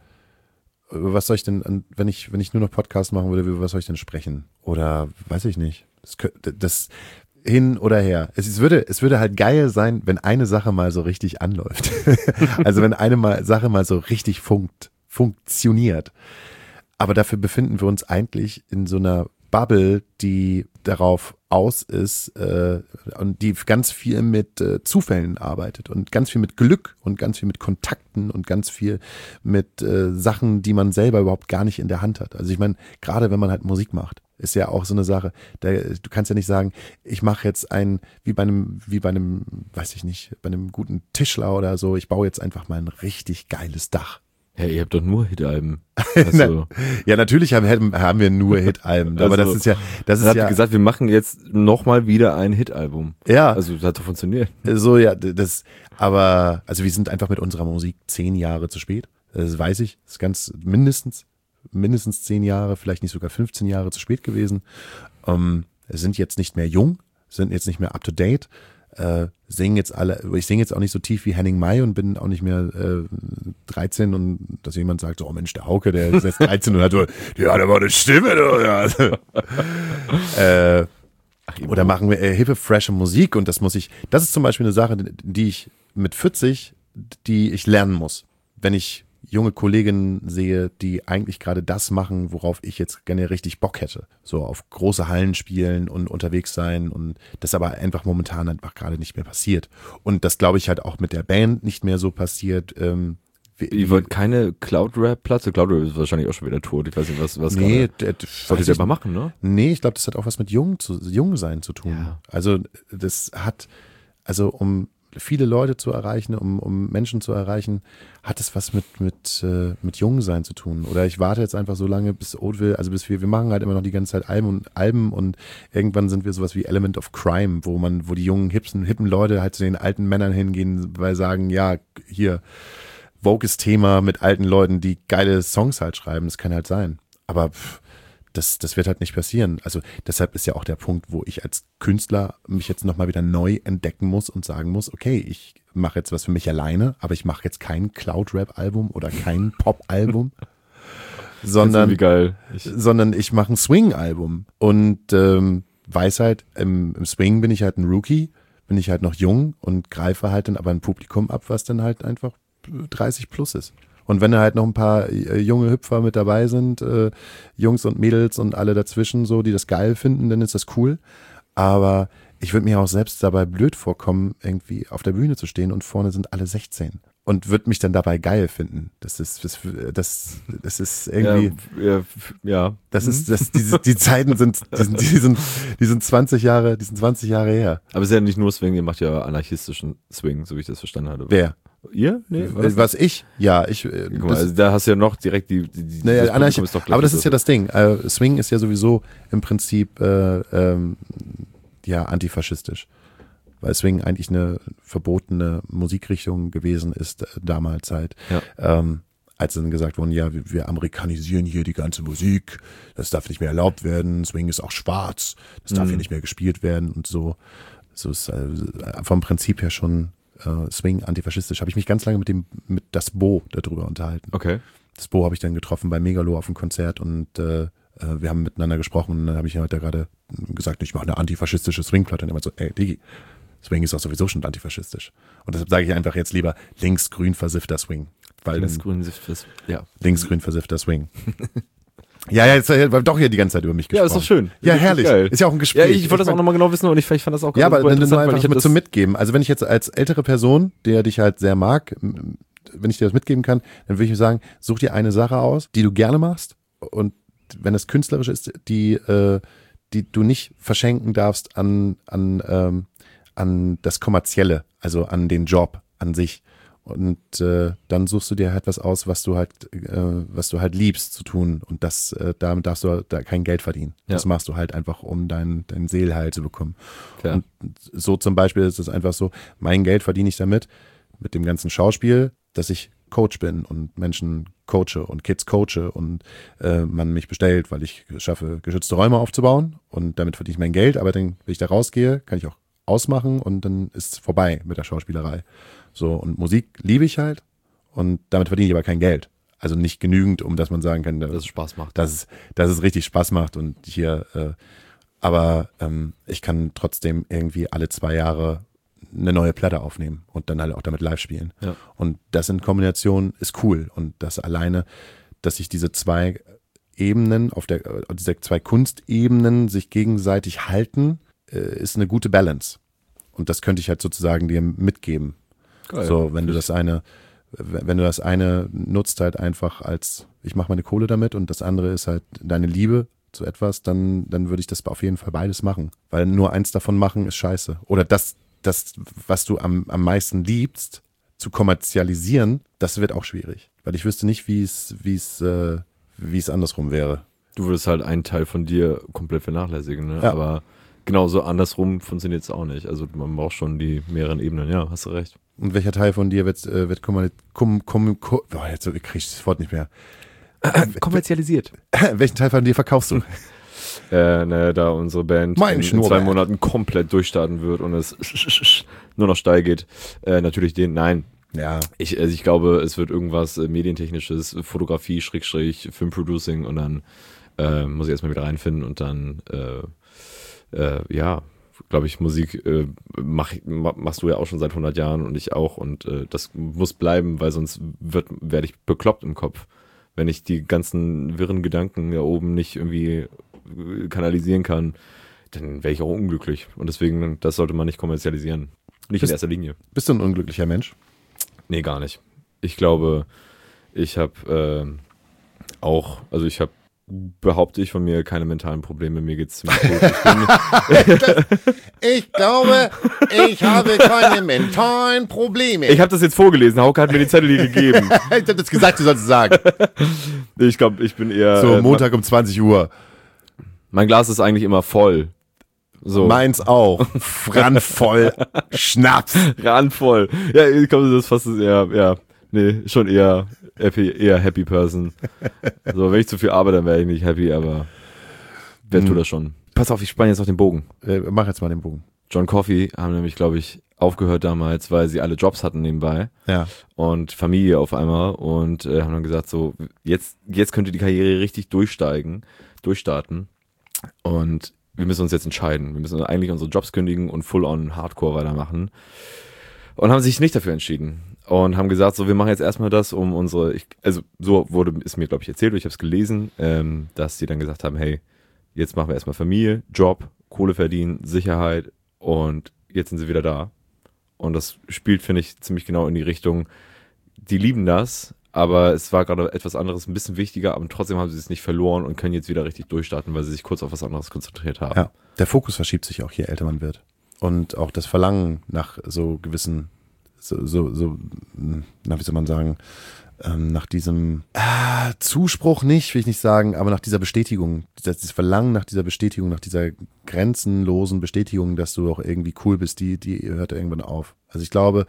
was soll ich denn, wenn ich nur noch Podcast machen würde, über was soll ich denn sprechen? Oder weiß ich nicht. Das hin oder her. Es würde halt geil sein, wenn eine Sache mal so richtig anläuft. Also wenn Sache mal so richtig funktioniert. Aber dafür befinden wir uns eigentlich in so einer Bubble, die darauf aus ist und die ganz viel mit Zufällen arbeitet und ganz viel mit Glück und ganz viel mit Kontakten und ganz viel mit Sachen, die man selber überhaupt gar nicht in der Hand hat. Also ich meine, gerade wenn man halt Musik macht, ist ja auch so eine Sache. Du kannst ja nicht sagen, ich mache jetzt wie bei einem, weiß ich nicht, bei einem guten Tischler oder so, ich baue jetzt einfach mal ein richtig geiles Dach. Ja, ihr habt doch nur Hit-Alben. Also, Ja, natürlich haben wir nur Hit-Alben, aber das ist ja, dann habt ihr gesagt, wir machen jetzt nochmal wieder ein Hit-Album. Ja. Also das hat doch funktioniert. So, ja, aber wir sind einfach mit unserer Musik 10 Jahre zu spät. Das weiß ich. Das ist ganz mindestens 10 Jahre, vielleicht nicht sogar 15 Jahre zu spät gewesen. sind jetzt nicht mehr jung, sind jetzt nicht mehr up to date, singen jetzt alle, ich singe jetzt auch nicht so tief wie Henning May und bin auch nicht mehr 13 und dass jemand sagt, so, oh Mensch, der Hauke, der ist jetzt 13 und hat so, der hat aber eine Stimme. Oder machen wir hippe, frische Musik und das ist zum Beispiel eine Sache, die ich mit 40, die ich lernen muss. Wenn ich junge Kolleginnen sehe, die eigentlich gerade das machen, worauf ich jetzt gerne richtig Bock hätte. So auf große Hallen spielen und unterwegs sein und das aber einfach momentan einfach gerade nicht mehr passiert. Und das glaube ich halt auch mit der Band nicht mehr so passiert. Ihr wollt keine Cloud-Rap-Platte? Cloud-Rap ist wahrscheinlich auch schon wieder tot. Ich weiß nicht, was nee, wollt ihr selber machen, ne? Nee, ich glaube, das hat auch was mit jung sein zu tun. Ja. Also um viele Leute zu erreichen, um Menschen zu erreichen, hat es was mit Jungsein zu tun. Oder ich warte jetzt einfach so lange, bis Oatville, also bis wir machen halt immer noch die ganze Zeit Alben und irgendwann sind wir sowas wie Element of Crime, wo die jungen, hippen Leute halt zu den alten Männern hingehen, weil sagen, ja, hier, Vogues Thema mit alten Leuten, die geile Songs halt schreiben, das kann halt sein. Aber das wird halt nicht passieren. Also deshalb ist ja auch der Punkt, wo ich als Künstler mich jetzt nochmal wieder neu entdecken muss und sagen muss, okay, ich mache jetzt was für mich alleine, aber ich mache jetzt kein Cloud-Rap-Album oder kein Pop-Album, sondern ich mache ein Swing-Album und weiß halt, im Swing bin ich halt ein Rookie, bin ich halt noch jung und greife halt dann aber ein Publikum ab, was dann halt einfach 30 plus ist. Und wenn da halt noch ein paar junge Hüpfer mit dabei sind, Jungs und Mädels und alle dazwischen so, die das geil finden, dann ist das cool. Aber ich würde mir auch selbst dabei blöd vorkommen, irgendwie auf der Bühne zu stehen und vorne sind alle 16 und würde mich dann dabei geil finden. Das ist irgendwie, ja. Die Zeiten sind 20 Jahre her. Aber es ist ja nicht nur Swing, ihr macht ja anarchistischen Swing, so wie ich das verstanden habe. Wer? Ihr? Nee, was ich? Ja, ich. Guck mal, also da hast du ja noch direkt die naja, Anarchie, aber das ist ja das Ding. Swing ist ja sowieso im Prinzip antifaschistisch. Weil Swing eigentlich eine verbotene Musikrichtung gewesen ist damals halt. Ja. Als dann gesagt wurde, ja, wir amerikanisieren hier die ganze Musik, das darf nicht mehr erlaubt werden, Swing ist auch schwarz, das darf hier nicht mehr gespielt werden und so. So ist vom Prinzip her schon Swing antifaschistisch. Habe ich mich ganz lange mit das Bo darüber unterhalten. Okay. Das Bo habe ich dann getroffen bei Megalo auf dem Konzert und wir haben miteinander gesprochen und dann habe ich halt da gerade gesagt, ich mache eine antifaschistische Swingplatte und er meinte so, ey Digi, Swing ist auch sowieso schon antifaschistisch. Und deshalb sage ich einfach jetzt lieber linksgrün versiffter Swing. Linksgrün versiffter Swing. Ja, jetzt war doch hier die ganze Zeit über mich gesprochen. Ja, ist doch schön. Ja, herrlich. Geil. Ist ja auch ein Gespräch. Ja, ich wollte das auch nochmal genau wissen und ich fand das auch ja, aber dann nur einfach mit zum Mitgeben. Also wenn ich jetzt als ältere Person, der dich halt sehr mag, wenn ich dir das mitgeben kann, dann würde ich sagen, such dir eine Sache aus, die du gerne machst und wenn es künstlerisch ist, die du nicht verschenken darfst an das Kommerzielle, also an den Job an sich. Und dann suchst du dir halt was aus, was du halt liebst zu tun. Und damit darfst du da kein Geld verdienen. Ja. Das machst du halt einfach, um dein Seelheil zu bekommen. Ja. Und so zum Beispiel ist es einfach so, mein Geld verdiene ich damit, mit dem ganzen Schauspiel, dass ich Coach bin und Menschen coache und Kids coache und man mich bestellt, weil ich schaffe, geschützte Räume aufzubauen und damit verdiene ich mein Geld. Aber dann, wenn ich da rausgehe, kann ich auch ausmachen und dann ist es vorbei mit der Schauspielerei. So, und Musik liebe ich halt und damit verdiene ich aber kein Geld. Also nicht genügend, um dass man sagen kann, dass es Spaß macht. Dass es richtig Spaß macht und hier, aber ich kann trotzdem irgendwie alle 2 Jahre eine neue Platte aufnehmen und dann halt auch damit live spielen. Ja. Und das in Kombination ist cool und das alleine, dass sich diese 2 Ebenen, diese 2 Kunstebenen sich gegenseitig halten, ist eine gute Balance. Und das könnte ich halt sozusagen dir mitgeben. Geil. So, wenn du das eine nutzt halt einfach als, ich mache meine Kohle damit und das andere ist halt deine Liebe zu etwas, dann würde ich das auf jeden Fall beides machen. Weil nur eins davon machen ist scheiße. Oder das, was du am meisten liebst, zu kommerzialisieren, das wird auch schwierig. Weil ich wüsste nicht, wie es andersrum wäre. Du würdest halt einen Teil von dir komplett vernachlässigen, ne? Ja. Aber genauso andersrum funktioniert es auch nicht. Also man braucht schon die mehreren Ebenen, ja, hast du recht. Und welcher Teil von dir jetzt krieg ich das Wort nicht mehr. Kommerzialisiert. Welchen Teil von dir verkaufst du? Da unsere Band Mein in 2 Schnurrbart. Monaten komplett durchstarten wird und es nur noch steil geht. Natürlich nein. Ja. Ich glaube, es wird irgendwas medientechnisches, Fotografie, Schrägstrich, Filmproducing und dann muss ich erstmal wieder reinfinden und dann glaube ich, Musik machst du ja auch schon seit 100 Jahren und ich auch und das muss bleiben, weil sonst werde ich bekloppt im Kopf. Wenn ich die ganzen wirren Gedanken da oben nicht irgendwie kanalisieren kann, dann wäre ich auch unglücklich. Und deswegen, das sollte man nicht kommerzialisieren. Nicht in erster Linie. Bist du ein unglücklicher Mensch? Nee, gar nicht. Ich glaube, ich habe behaupte ich von mir, keine mentalen Probleme. Mir geht's ziemlich gut. Ich glaube, ich habe keine mentalen Probleme. Ich habe das jetzt vorgelesen. Hauke hat mir die Zettel hier gegeben. Ich hab das gesagt, du sollst es sagen. Ich glaube, ich bin eher... So, Montag um 20 Uhr. Mein Glas ist eigentlich immer voll. So. Meins auch. Randvoll Schnaps. Randvoll. Ja, ich glaube, das ist fast schon eher happy person. So, wenn ich zu viel arbeite, dann wäre ich nicht happy, aber wer tut das schon? Pass auf, ich spanne jetzt auf den Bogen. Mach jetzt mal den Bogen. John Coffey haben nämlich, glaube ich, aufgehört damals, weil sie alle Jobs hatten nebenbei Ja. und Familie auf einmal und haben dann gesagt, so, jetzt könnte die Karriere richtig durchstarten und wir müssen uns jetzt entscheiden. Wir müssen eigentlich unsere Jobs kündigen und full-on Hardcore weitermachen. Und haben sich nicht dafür entschieden. Und haben gesagt, so, wir machen jetzt erstmal das, um so wurde es mir, glaube ich, erzählt, oder ich habe es gelesen, dass sie dann gesagt haben, hey, jetzt machen wir erstmal Familie, Job, Kohle verdienen, Sicherheit und jetzt sind sie wieder da. Und das spielt, finde ich, ziemlich genau in die Richtung, die lieben das, aber es war gerade etwas anderes, ein bisschen wichtiger, aber trotzdem haben sie es nicht verloren und können jetzt wieder richtig durchstarten, weil sie sich kurz auf was anderes konzentriert haben. Ja. Der Fokus verschiebt sich auch, je älter man wird. Und auch das Verlangen nach so gewissen, wie soll man sagen, nach diesem Zuspruch nicht, will ich nicht sagen, aber nach dieser Bestätigung, das Verlangen nach dieser Bestätigung, nach dieser grenzenlosen Bestätigung, dass du auch irgendwie cool bist, die hört irgendwann auf. Also ich glaube,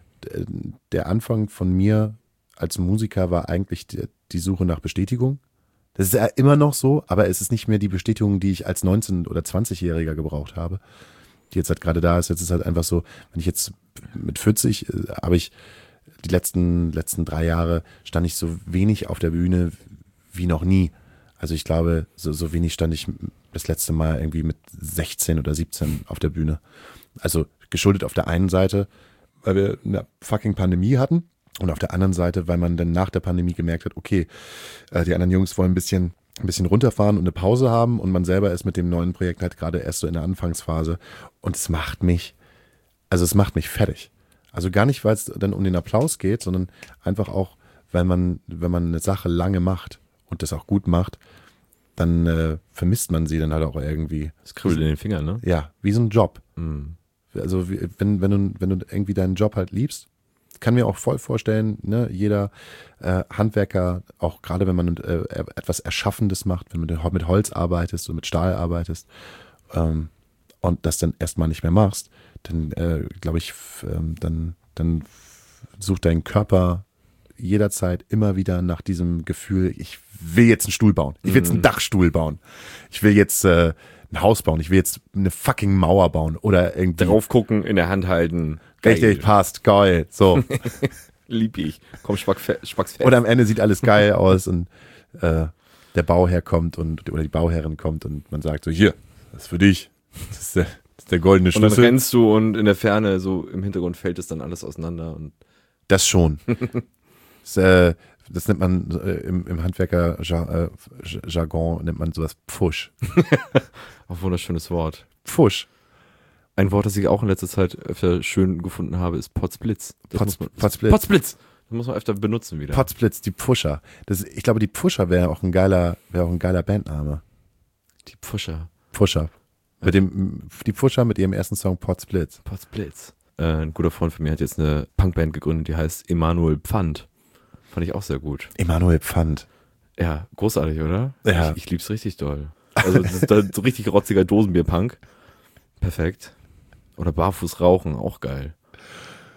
der Anfang von mir als Musiker war eigentlich die Suche nach Bestätigung. Das ist ja immer noch so, aber es ist nicht mehr die Bestätigung, die ich als 19- oder 20-Jähriger gebraucht habe, die jetzt halt gerade da ist. Jetzt ist halt einfach so, wenn ich jetzt mit 40, habe ich die letzten 3 Jahre stand ich so wenig auf der Bühne wie noch nie. Also ich glaube, so wenig stand ich das letzte Mal irgendwie mit 16 oder 17 auf der Bühne. Also geschuldet auf der einen Seite, weil wir eine fucking Pandemie hatten und auf der anderen Seite, weil man dann nach der Pandemie gemerkt hat, okay, die anderen Jungs wollen ein bisschen runterfahren und eine Pause haben und man selber ist mit dem neuen Projekt halt gerade erst so in der Anfangsphase und es macht mich fertig. Also gar nicht, weil es dann um den Applaus geht, sondern einfach auch, wenn man eine Sache lange macht und das auch gut macht, dann vermisst man sie dann halt auch irgendwie. Das kribbelt in den Fingern, ne? Ja, wie so ein Job. Mhm. Also wenn du irgendwie deinen Job halt liebst, kann mir auch voll vorstellen, ne, jeder Handwerker, auch gerade wenn man etwas Erschaffendes macht, wenn du mit Holz arbeitest und mit Stahl arbeitest und das dann erstmal nicht mehr machst, dann glaube ich, dann sucht dein Körper jederzeit immer wieder nach diesem Gefühl, ich will jetzt einen Stuhl bauen, ich will jetzt einen Dachstuhl bauen, ich will jetzt ein Haus bauen, ich will jetzt eine fucking Mauer bauen oder irgendwie Drauf gucken, in der Hand halten. richtig passt, geil, so. Lieb ich. Komm, spack's fest. Und am Ende sieht alles geil aus und der Bauherr kommt oder die Bauherrin kommt und man sagt so, hier, das ist für dich, das ist der goldene Und dann Schlüssel. rennst du und in der Ferne, so im Hintergrund fällt es dann alles auseinander. Und Das schon. Das nennt man im Handwerker-Jargon, nennt man sowas Pfusch. auch wunderschönes Wort. Pfusch. Ein Wort, das ich auch in letzter Zeit öfter schön gefunden habe, ist Potzblitz. Potzblitz. Potzblitz. Das muss man öfter benutzen wieder. Potzblitz, die Pfuscher. Ich glaube, die Pfuscher wäre auch ein geiler Bandname. Die Pfuscher. Pfuscher. Die Pfuscher mit ihrem ersten Song Potzblitz. Potzblitz. Ein guter Freund von mir hat jetzt eine Punkband gegründet, die heißt Emanuel Pfand. Fand ich auch sehr gut. Emanuel Pfand. Ja, großartig, oder? Ja. Ich lieb's richtig doll. Also das ist da so richtig rotziger Dosenbier-Punk. Perfekt. Oder Barfuß rauchen, auch geil.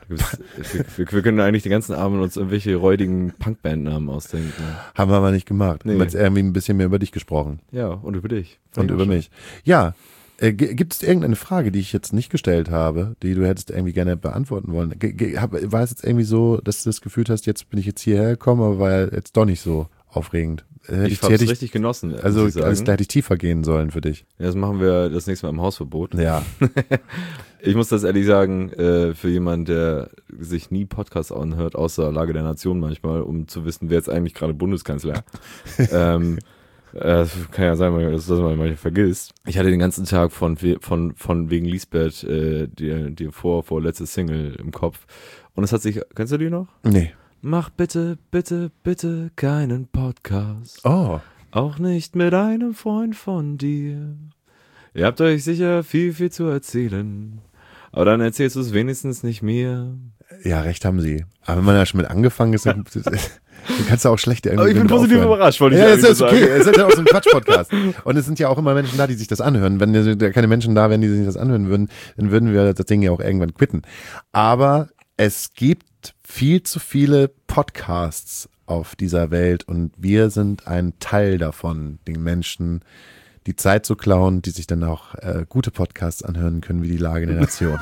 Wir können eigentlich den ganzen Abend uns irgendwelche räudigen Punkbandnamen ausdenken. Haben wir aber nicht gemacht. Nee. Wir haben jetzt irgendwie ein bisschen mehr über dich gesprochen. Ja, und über dich. Und über mich. Ja, gibt es irgendeine Frage, die ich jetzt nicht gestellt habe, die du hättest irgendwie gerne beantworten wollen? War es jetzt irgendwie so, dass du das Gefühl hast, jetzt bin ich jetzt hierher gekommen, aber war jetzt doch nicht so aufregend? Ich habe es richtig genossen. Also muss ich sagen. da hätte ich tiefer gehen sollen für dich. Ja, das machen wir das nächste Mal im Hausverbot. Ja. Ich muss das ehrlich sagen, für jemanden, der sich nie Podcasts anhört, außer Lage der Nation manchmal, um zu wissen, wer jetzt eigentlich gerade Bundeskanzler. Kann ja sein, dass man manchmal vergisst. Ich hatte den ganzen Tag von wegen Lisbeth die vorletzte Single im Kopf. Und es hat sich, kennst du die noch? Nee. Mach bitte, bitte, bitte keinen Podcast. Oh. Auch nicht mit einem Freund von dir. Ihr habt euch sicher viel, viel zu erzählen. Aber dann erzählst du es wenigstens nicht mir. Ja, recht haben sie. Aber wenn man ja schon mit angefangen ist, dann kannst du auch schlecht irgendwie. Aber ich bin damit positiv aufhören. überrascht, wollte ich Ja, eigentlich es ist sagen. okay. Es ist ja auch so ein Quatsch-Podcast. Und es sind ja auch immer Menschen da, die sich das anhören. Wenn da keine Menschen da wären, die sich das anhören würden, dann würden wir das Ding ja auch irgendwann quitten. Aber es gibt viel zu viele Podcasts auf dieser Welt und wir sind ein Teil davon, den Menschen die Zeit zu klauen, die sich dann auch gute Podcasts anhören können, wie die Lage der Nation.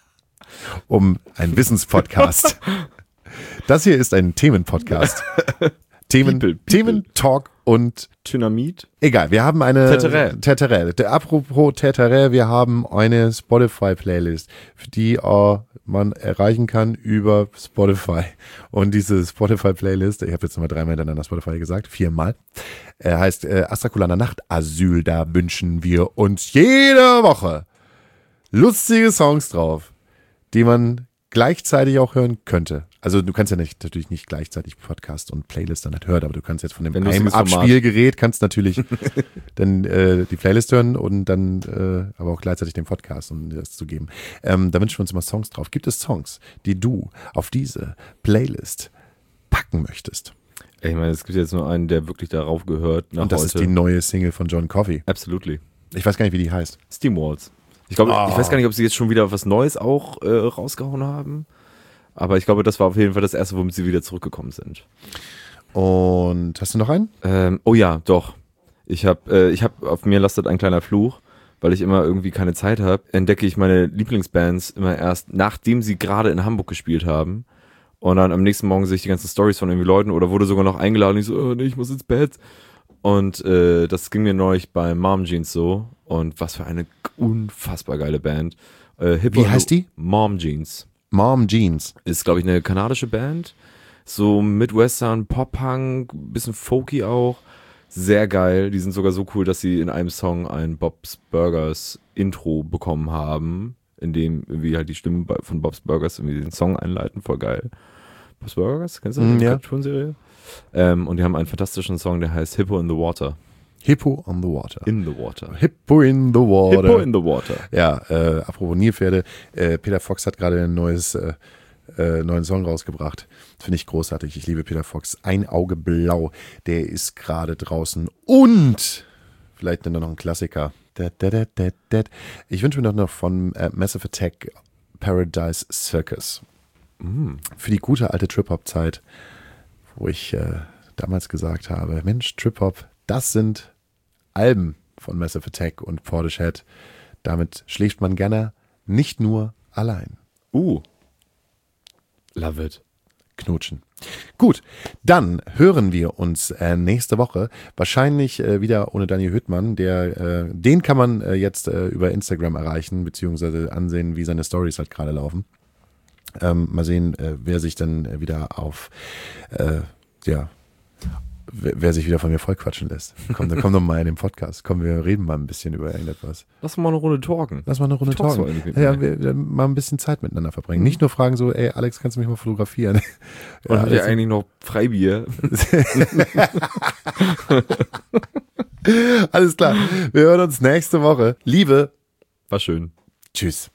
Ein Wissenspodcast. Das hier ist ein Themenpodcast. People. Themen, Talk und Dynamit. egal. Wir haben eine Teterä. Apropos Teterä, wir haben eine Spotify-Playlist, die man erreichen kann über Spotify. Und diese Spotify-Playlist, ich habe jetzt nochmal 3-mal hintereinander Spotify gesagt, 4-mal, heißt Astrakulana Nachtasyl. Da wünschen wir uns jede Woche lustige Songs drauf, die man gleichzeitig auch hören könnte. Also du kannst ja natürlich nicht gleichzeitig Podcast und Playlist dann halt hören, aber du kannst jetzt von dem einem Abspielgerät kannst natürlich dann die Playlist hören und dann aber auch gleichzeitig den Podcast, um dir das zu geben. Da wünschen wir uns immer Songs drauf. Gibt es Songs, die du auf diese Playlist packen möchtest? Ich meine, es gibt jetzt nur einen, der wirklich darauf gehört. Nach Und das heute. ist die neue Single von John Coffey. Absolutely. Ich weiß gar nicht, wie die heißt. Steamwalls. Ich glaube, ich weiß gar nicht, ob sie jetzt schon wieder was Neues auch rausgehauen haben. Aber ich glaube, das war auf jeden Fall das erste, womit sie wieder zurückgekommen sind. Und hast du noch einen? Oh ja, doch. Ich hab auf mir lastet ein kleiner Fluch, weil ich immer irgendwie keine Zeit habe, entdecke ich meine Lieblingsbands immer erst, nachdem sie gerade in Hamburg gespielt haben. Und dann am nächsten Morgen sehe ich die ganzen Stories von irgendwie Leuten oder wurde sogar noch eingeladen und ich so, oh, nee, ich muss ins Bett. Und das ging mir neulich bei Mom Jeans so. Und was für eine unfassbar geile Band. Wie heißt die? Mom Jeans. Mom Jeans. Ist, glaube ich, eine kanadische Band. So Midwestern, Pop-Punk, bisschen folky auch. Sehr geil. Die sind sogar so cool, dass sie in einem Song ein Bob's Burgers Intro bekommen haben, in dem irgendwie halt die Stimmen von Bob's Burgers irgendwie den Song einleiten. Voll geil. Bob's Burgers, kennst du die Cartoon-Serie? Und die haben einen fantastischen Song, der heißt Hippo in the Water. Hippo on the Water. In the Water. Hippo in the Water. Hippo in the Water. Ja, apropos Nilpferde, Peter Fox hat gerade einen neuen Song rausgebracht. Finde ich großartig. Ich liebe Peter Fox. Ein Auge blau, der ist gerade draußen. Und vielleicht dann noch ein Klassiker. Ich wünsche mir noch von Massive Attack Paradise Circus. Für die gute alte Trip-Hop-Zeit, wo ich damals gesagt habe, Mensch, Trip-Hop, das sind Alben von Massive Attack und Portishead. Damit schläft man gerne nicht nur allein. Love it. Knutschen. Gut, dann hören wir uns nächste Woche wahrscheinlich wieder ohne Daniel Hüttmann. Den kann man jetzt über Instagram erreichen, beziehungsweise ansehen, wie seine Stories halt gerade laufen. Mal sehen, wer sich dann wieder wer sich wieder von mir vollquatschen lässt. Komm doch mal in den Podcast. Komm, wir reden mal ein bisschen über irgendetwas. Lass mal eine Runde talken. Lass mal eine Runde Talkst du talken. eigentlich mit Ja, mir? wir mal ein bisschen Zeit miteinander verbringen. Nicht nur fragen so, ey, Alex, kannst du mich mal fotografieren? Und Ja, hat ja eigentlich noch Freibier. alles klar. Wir hören uns nächste Woche. Liebe. War schön. Tschüss.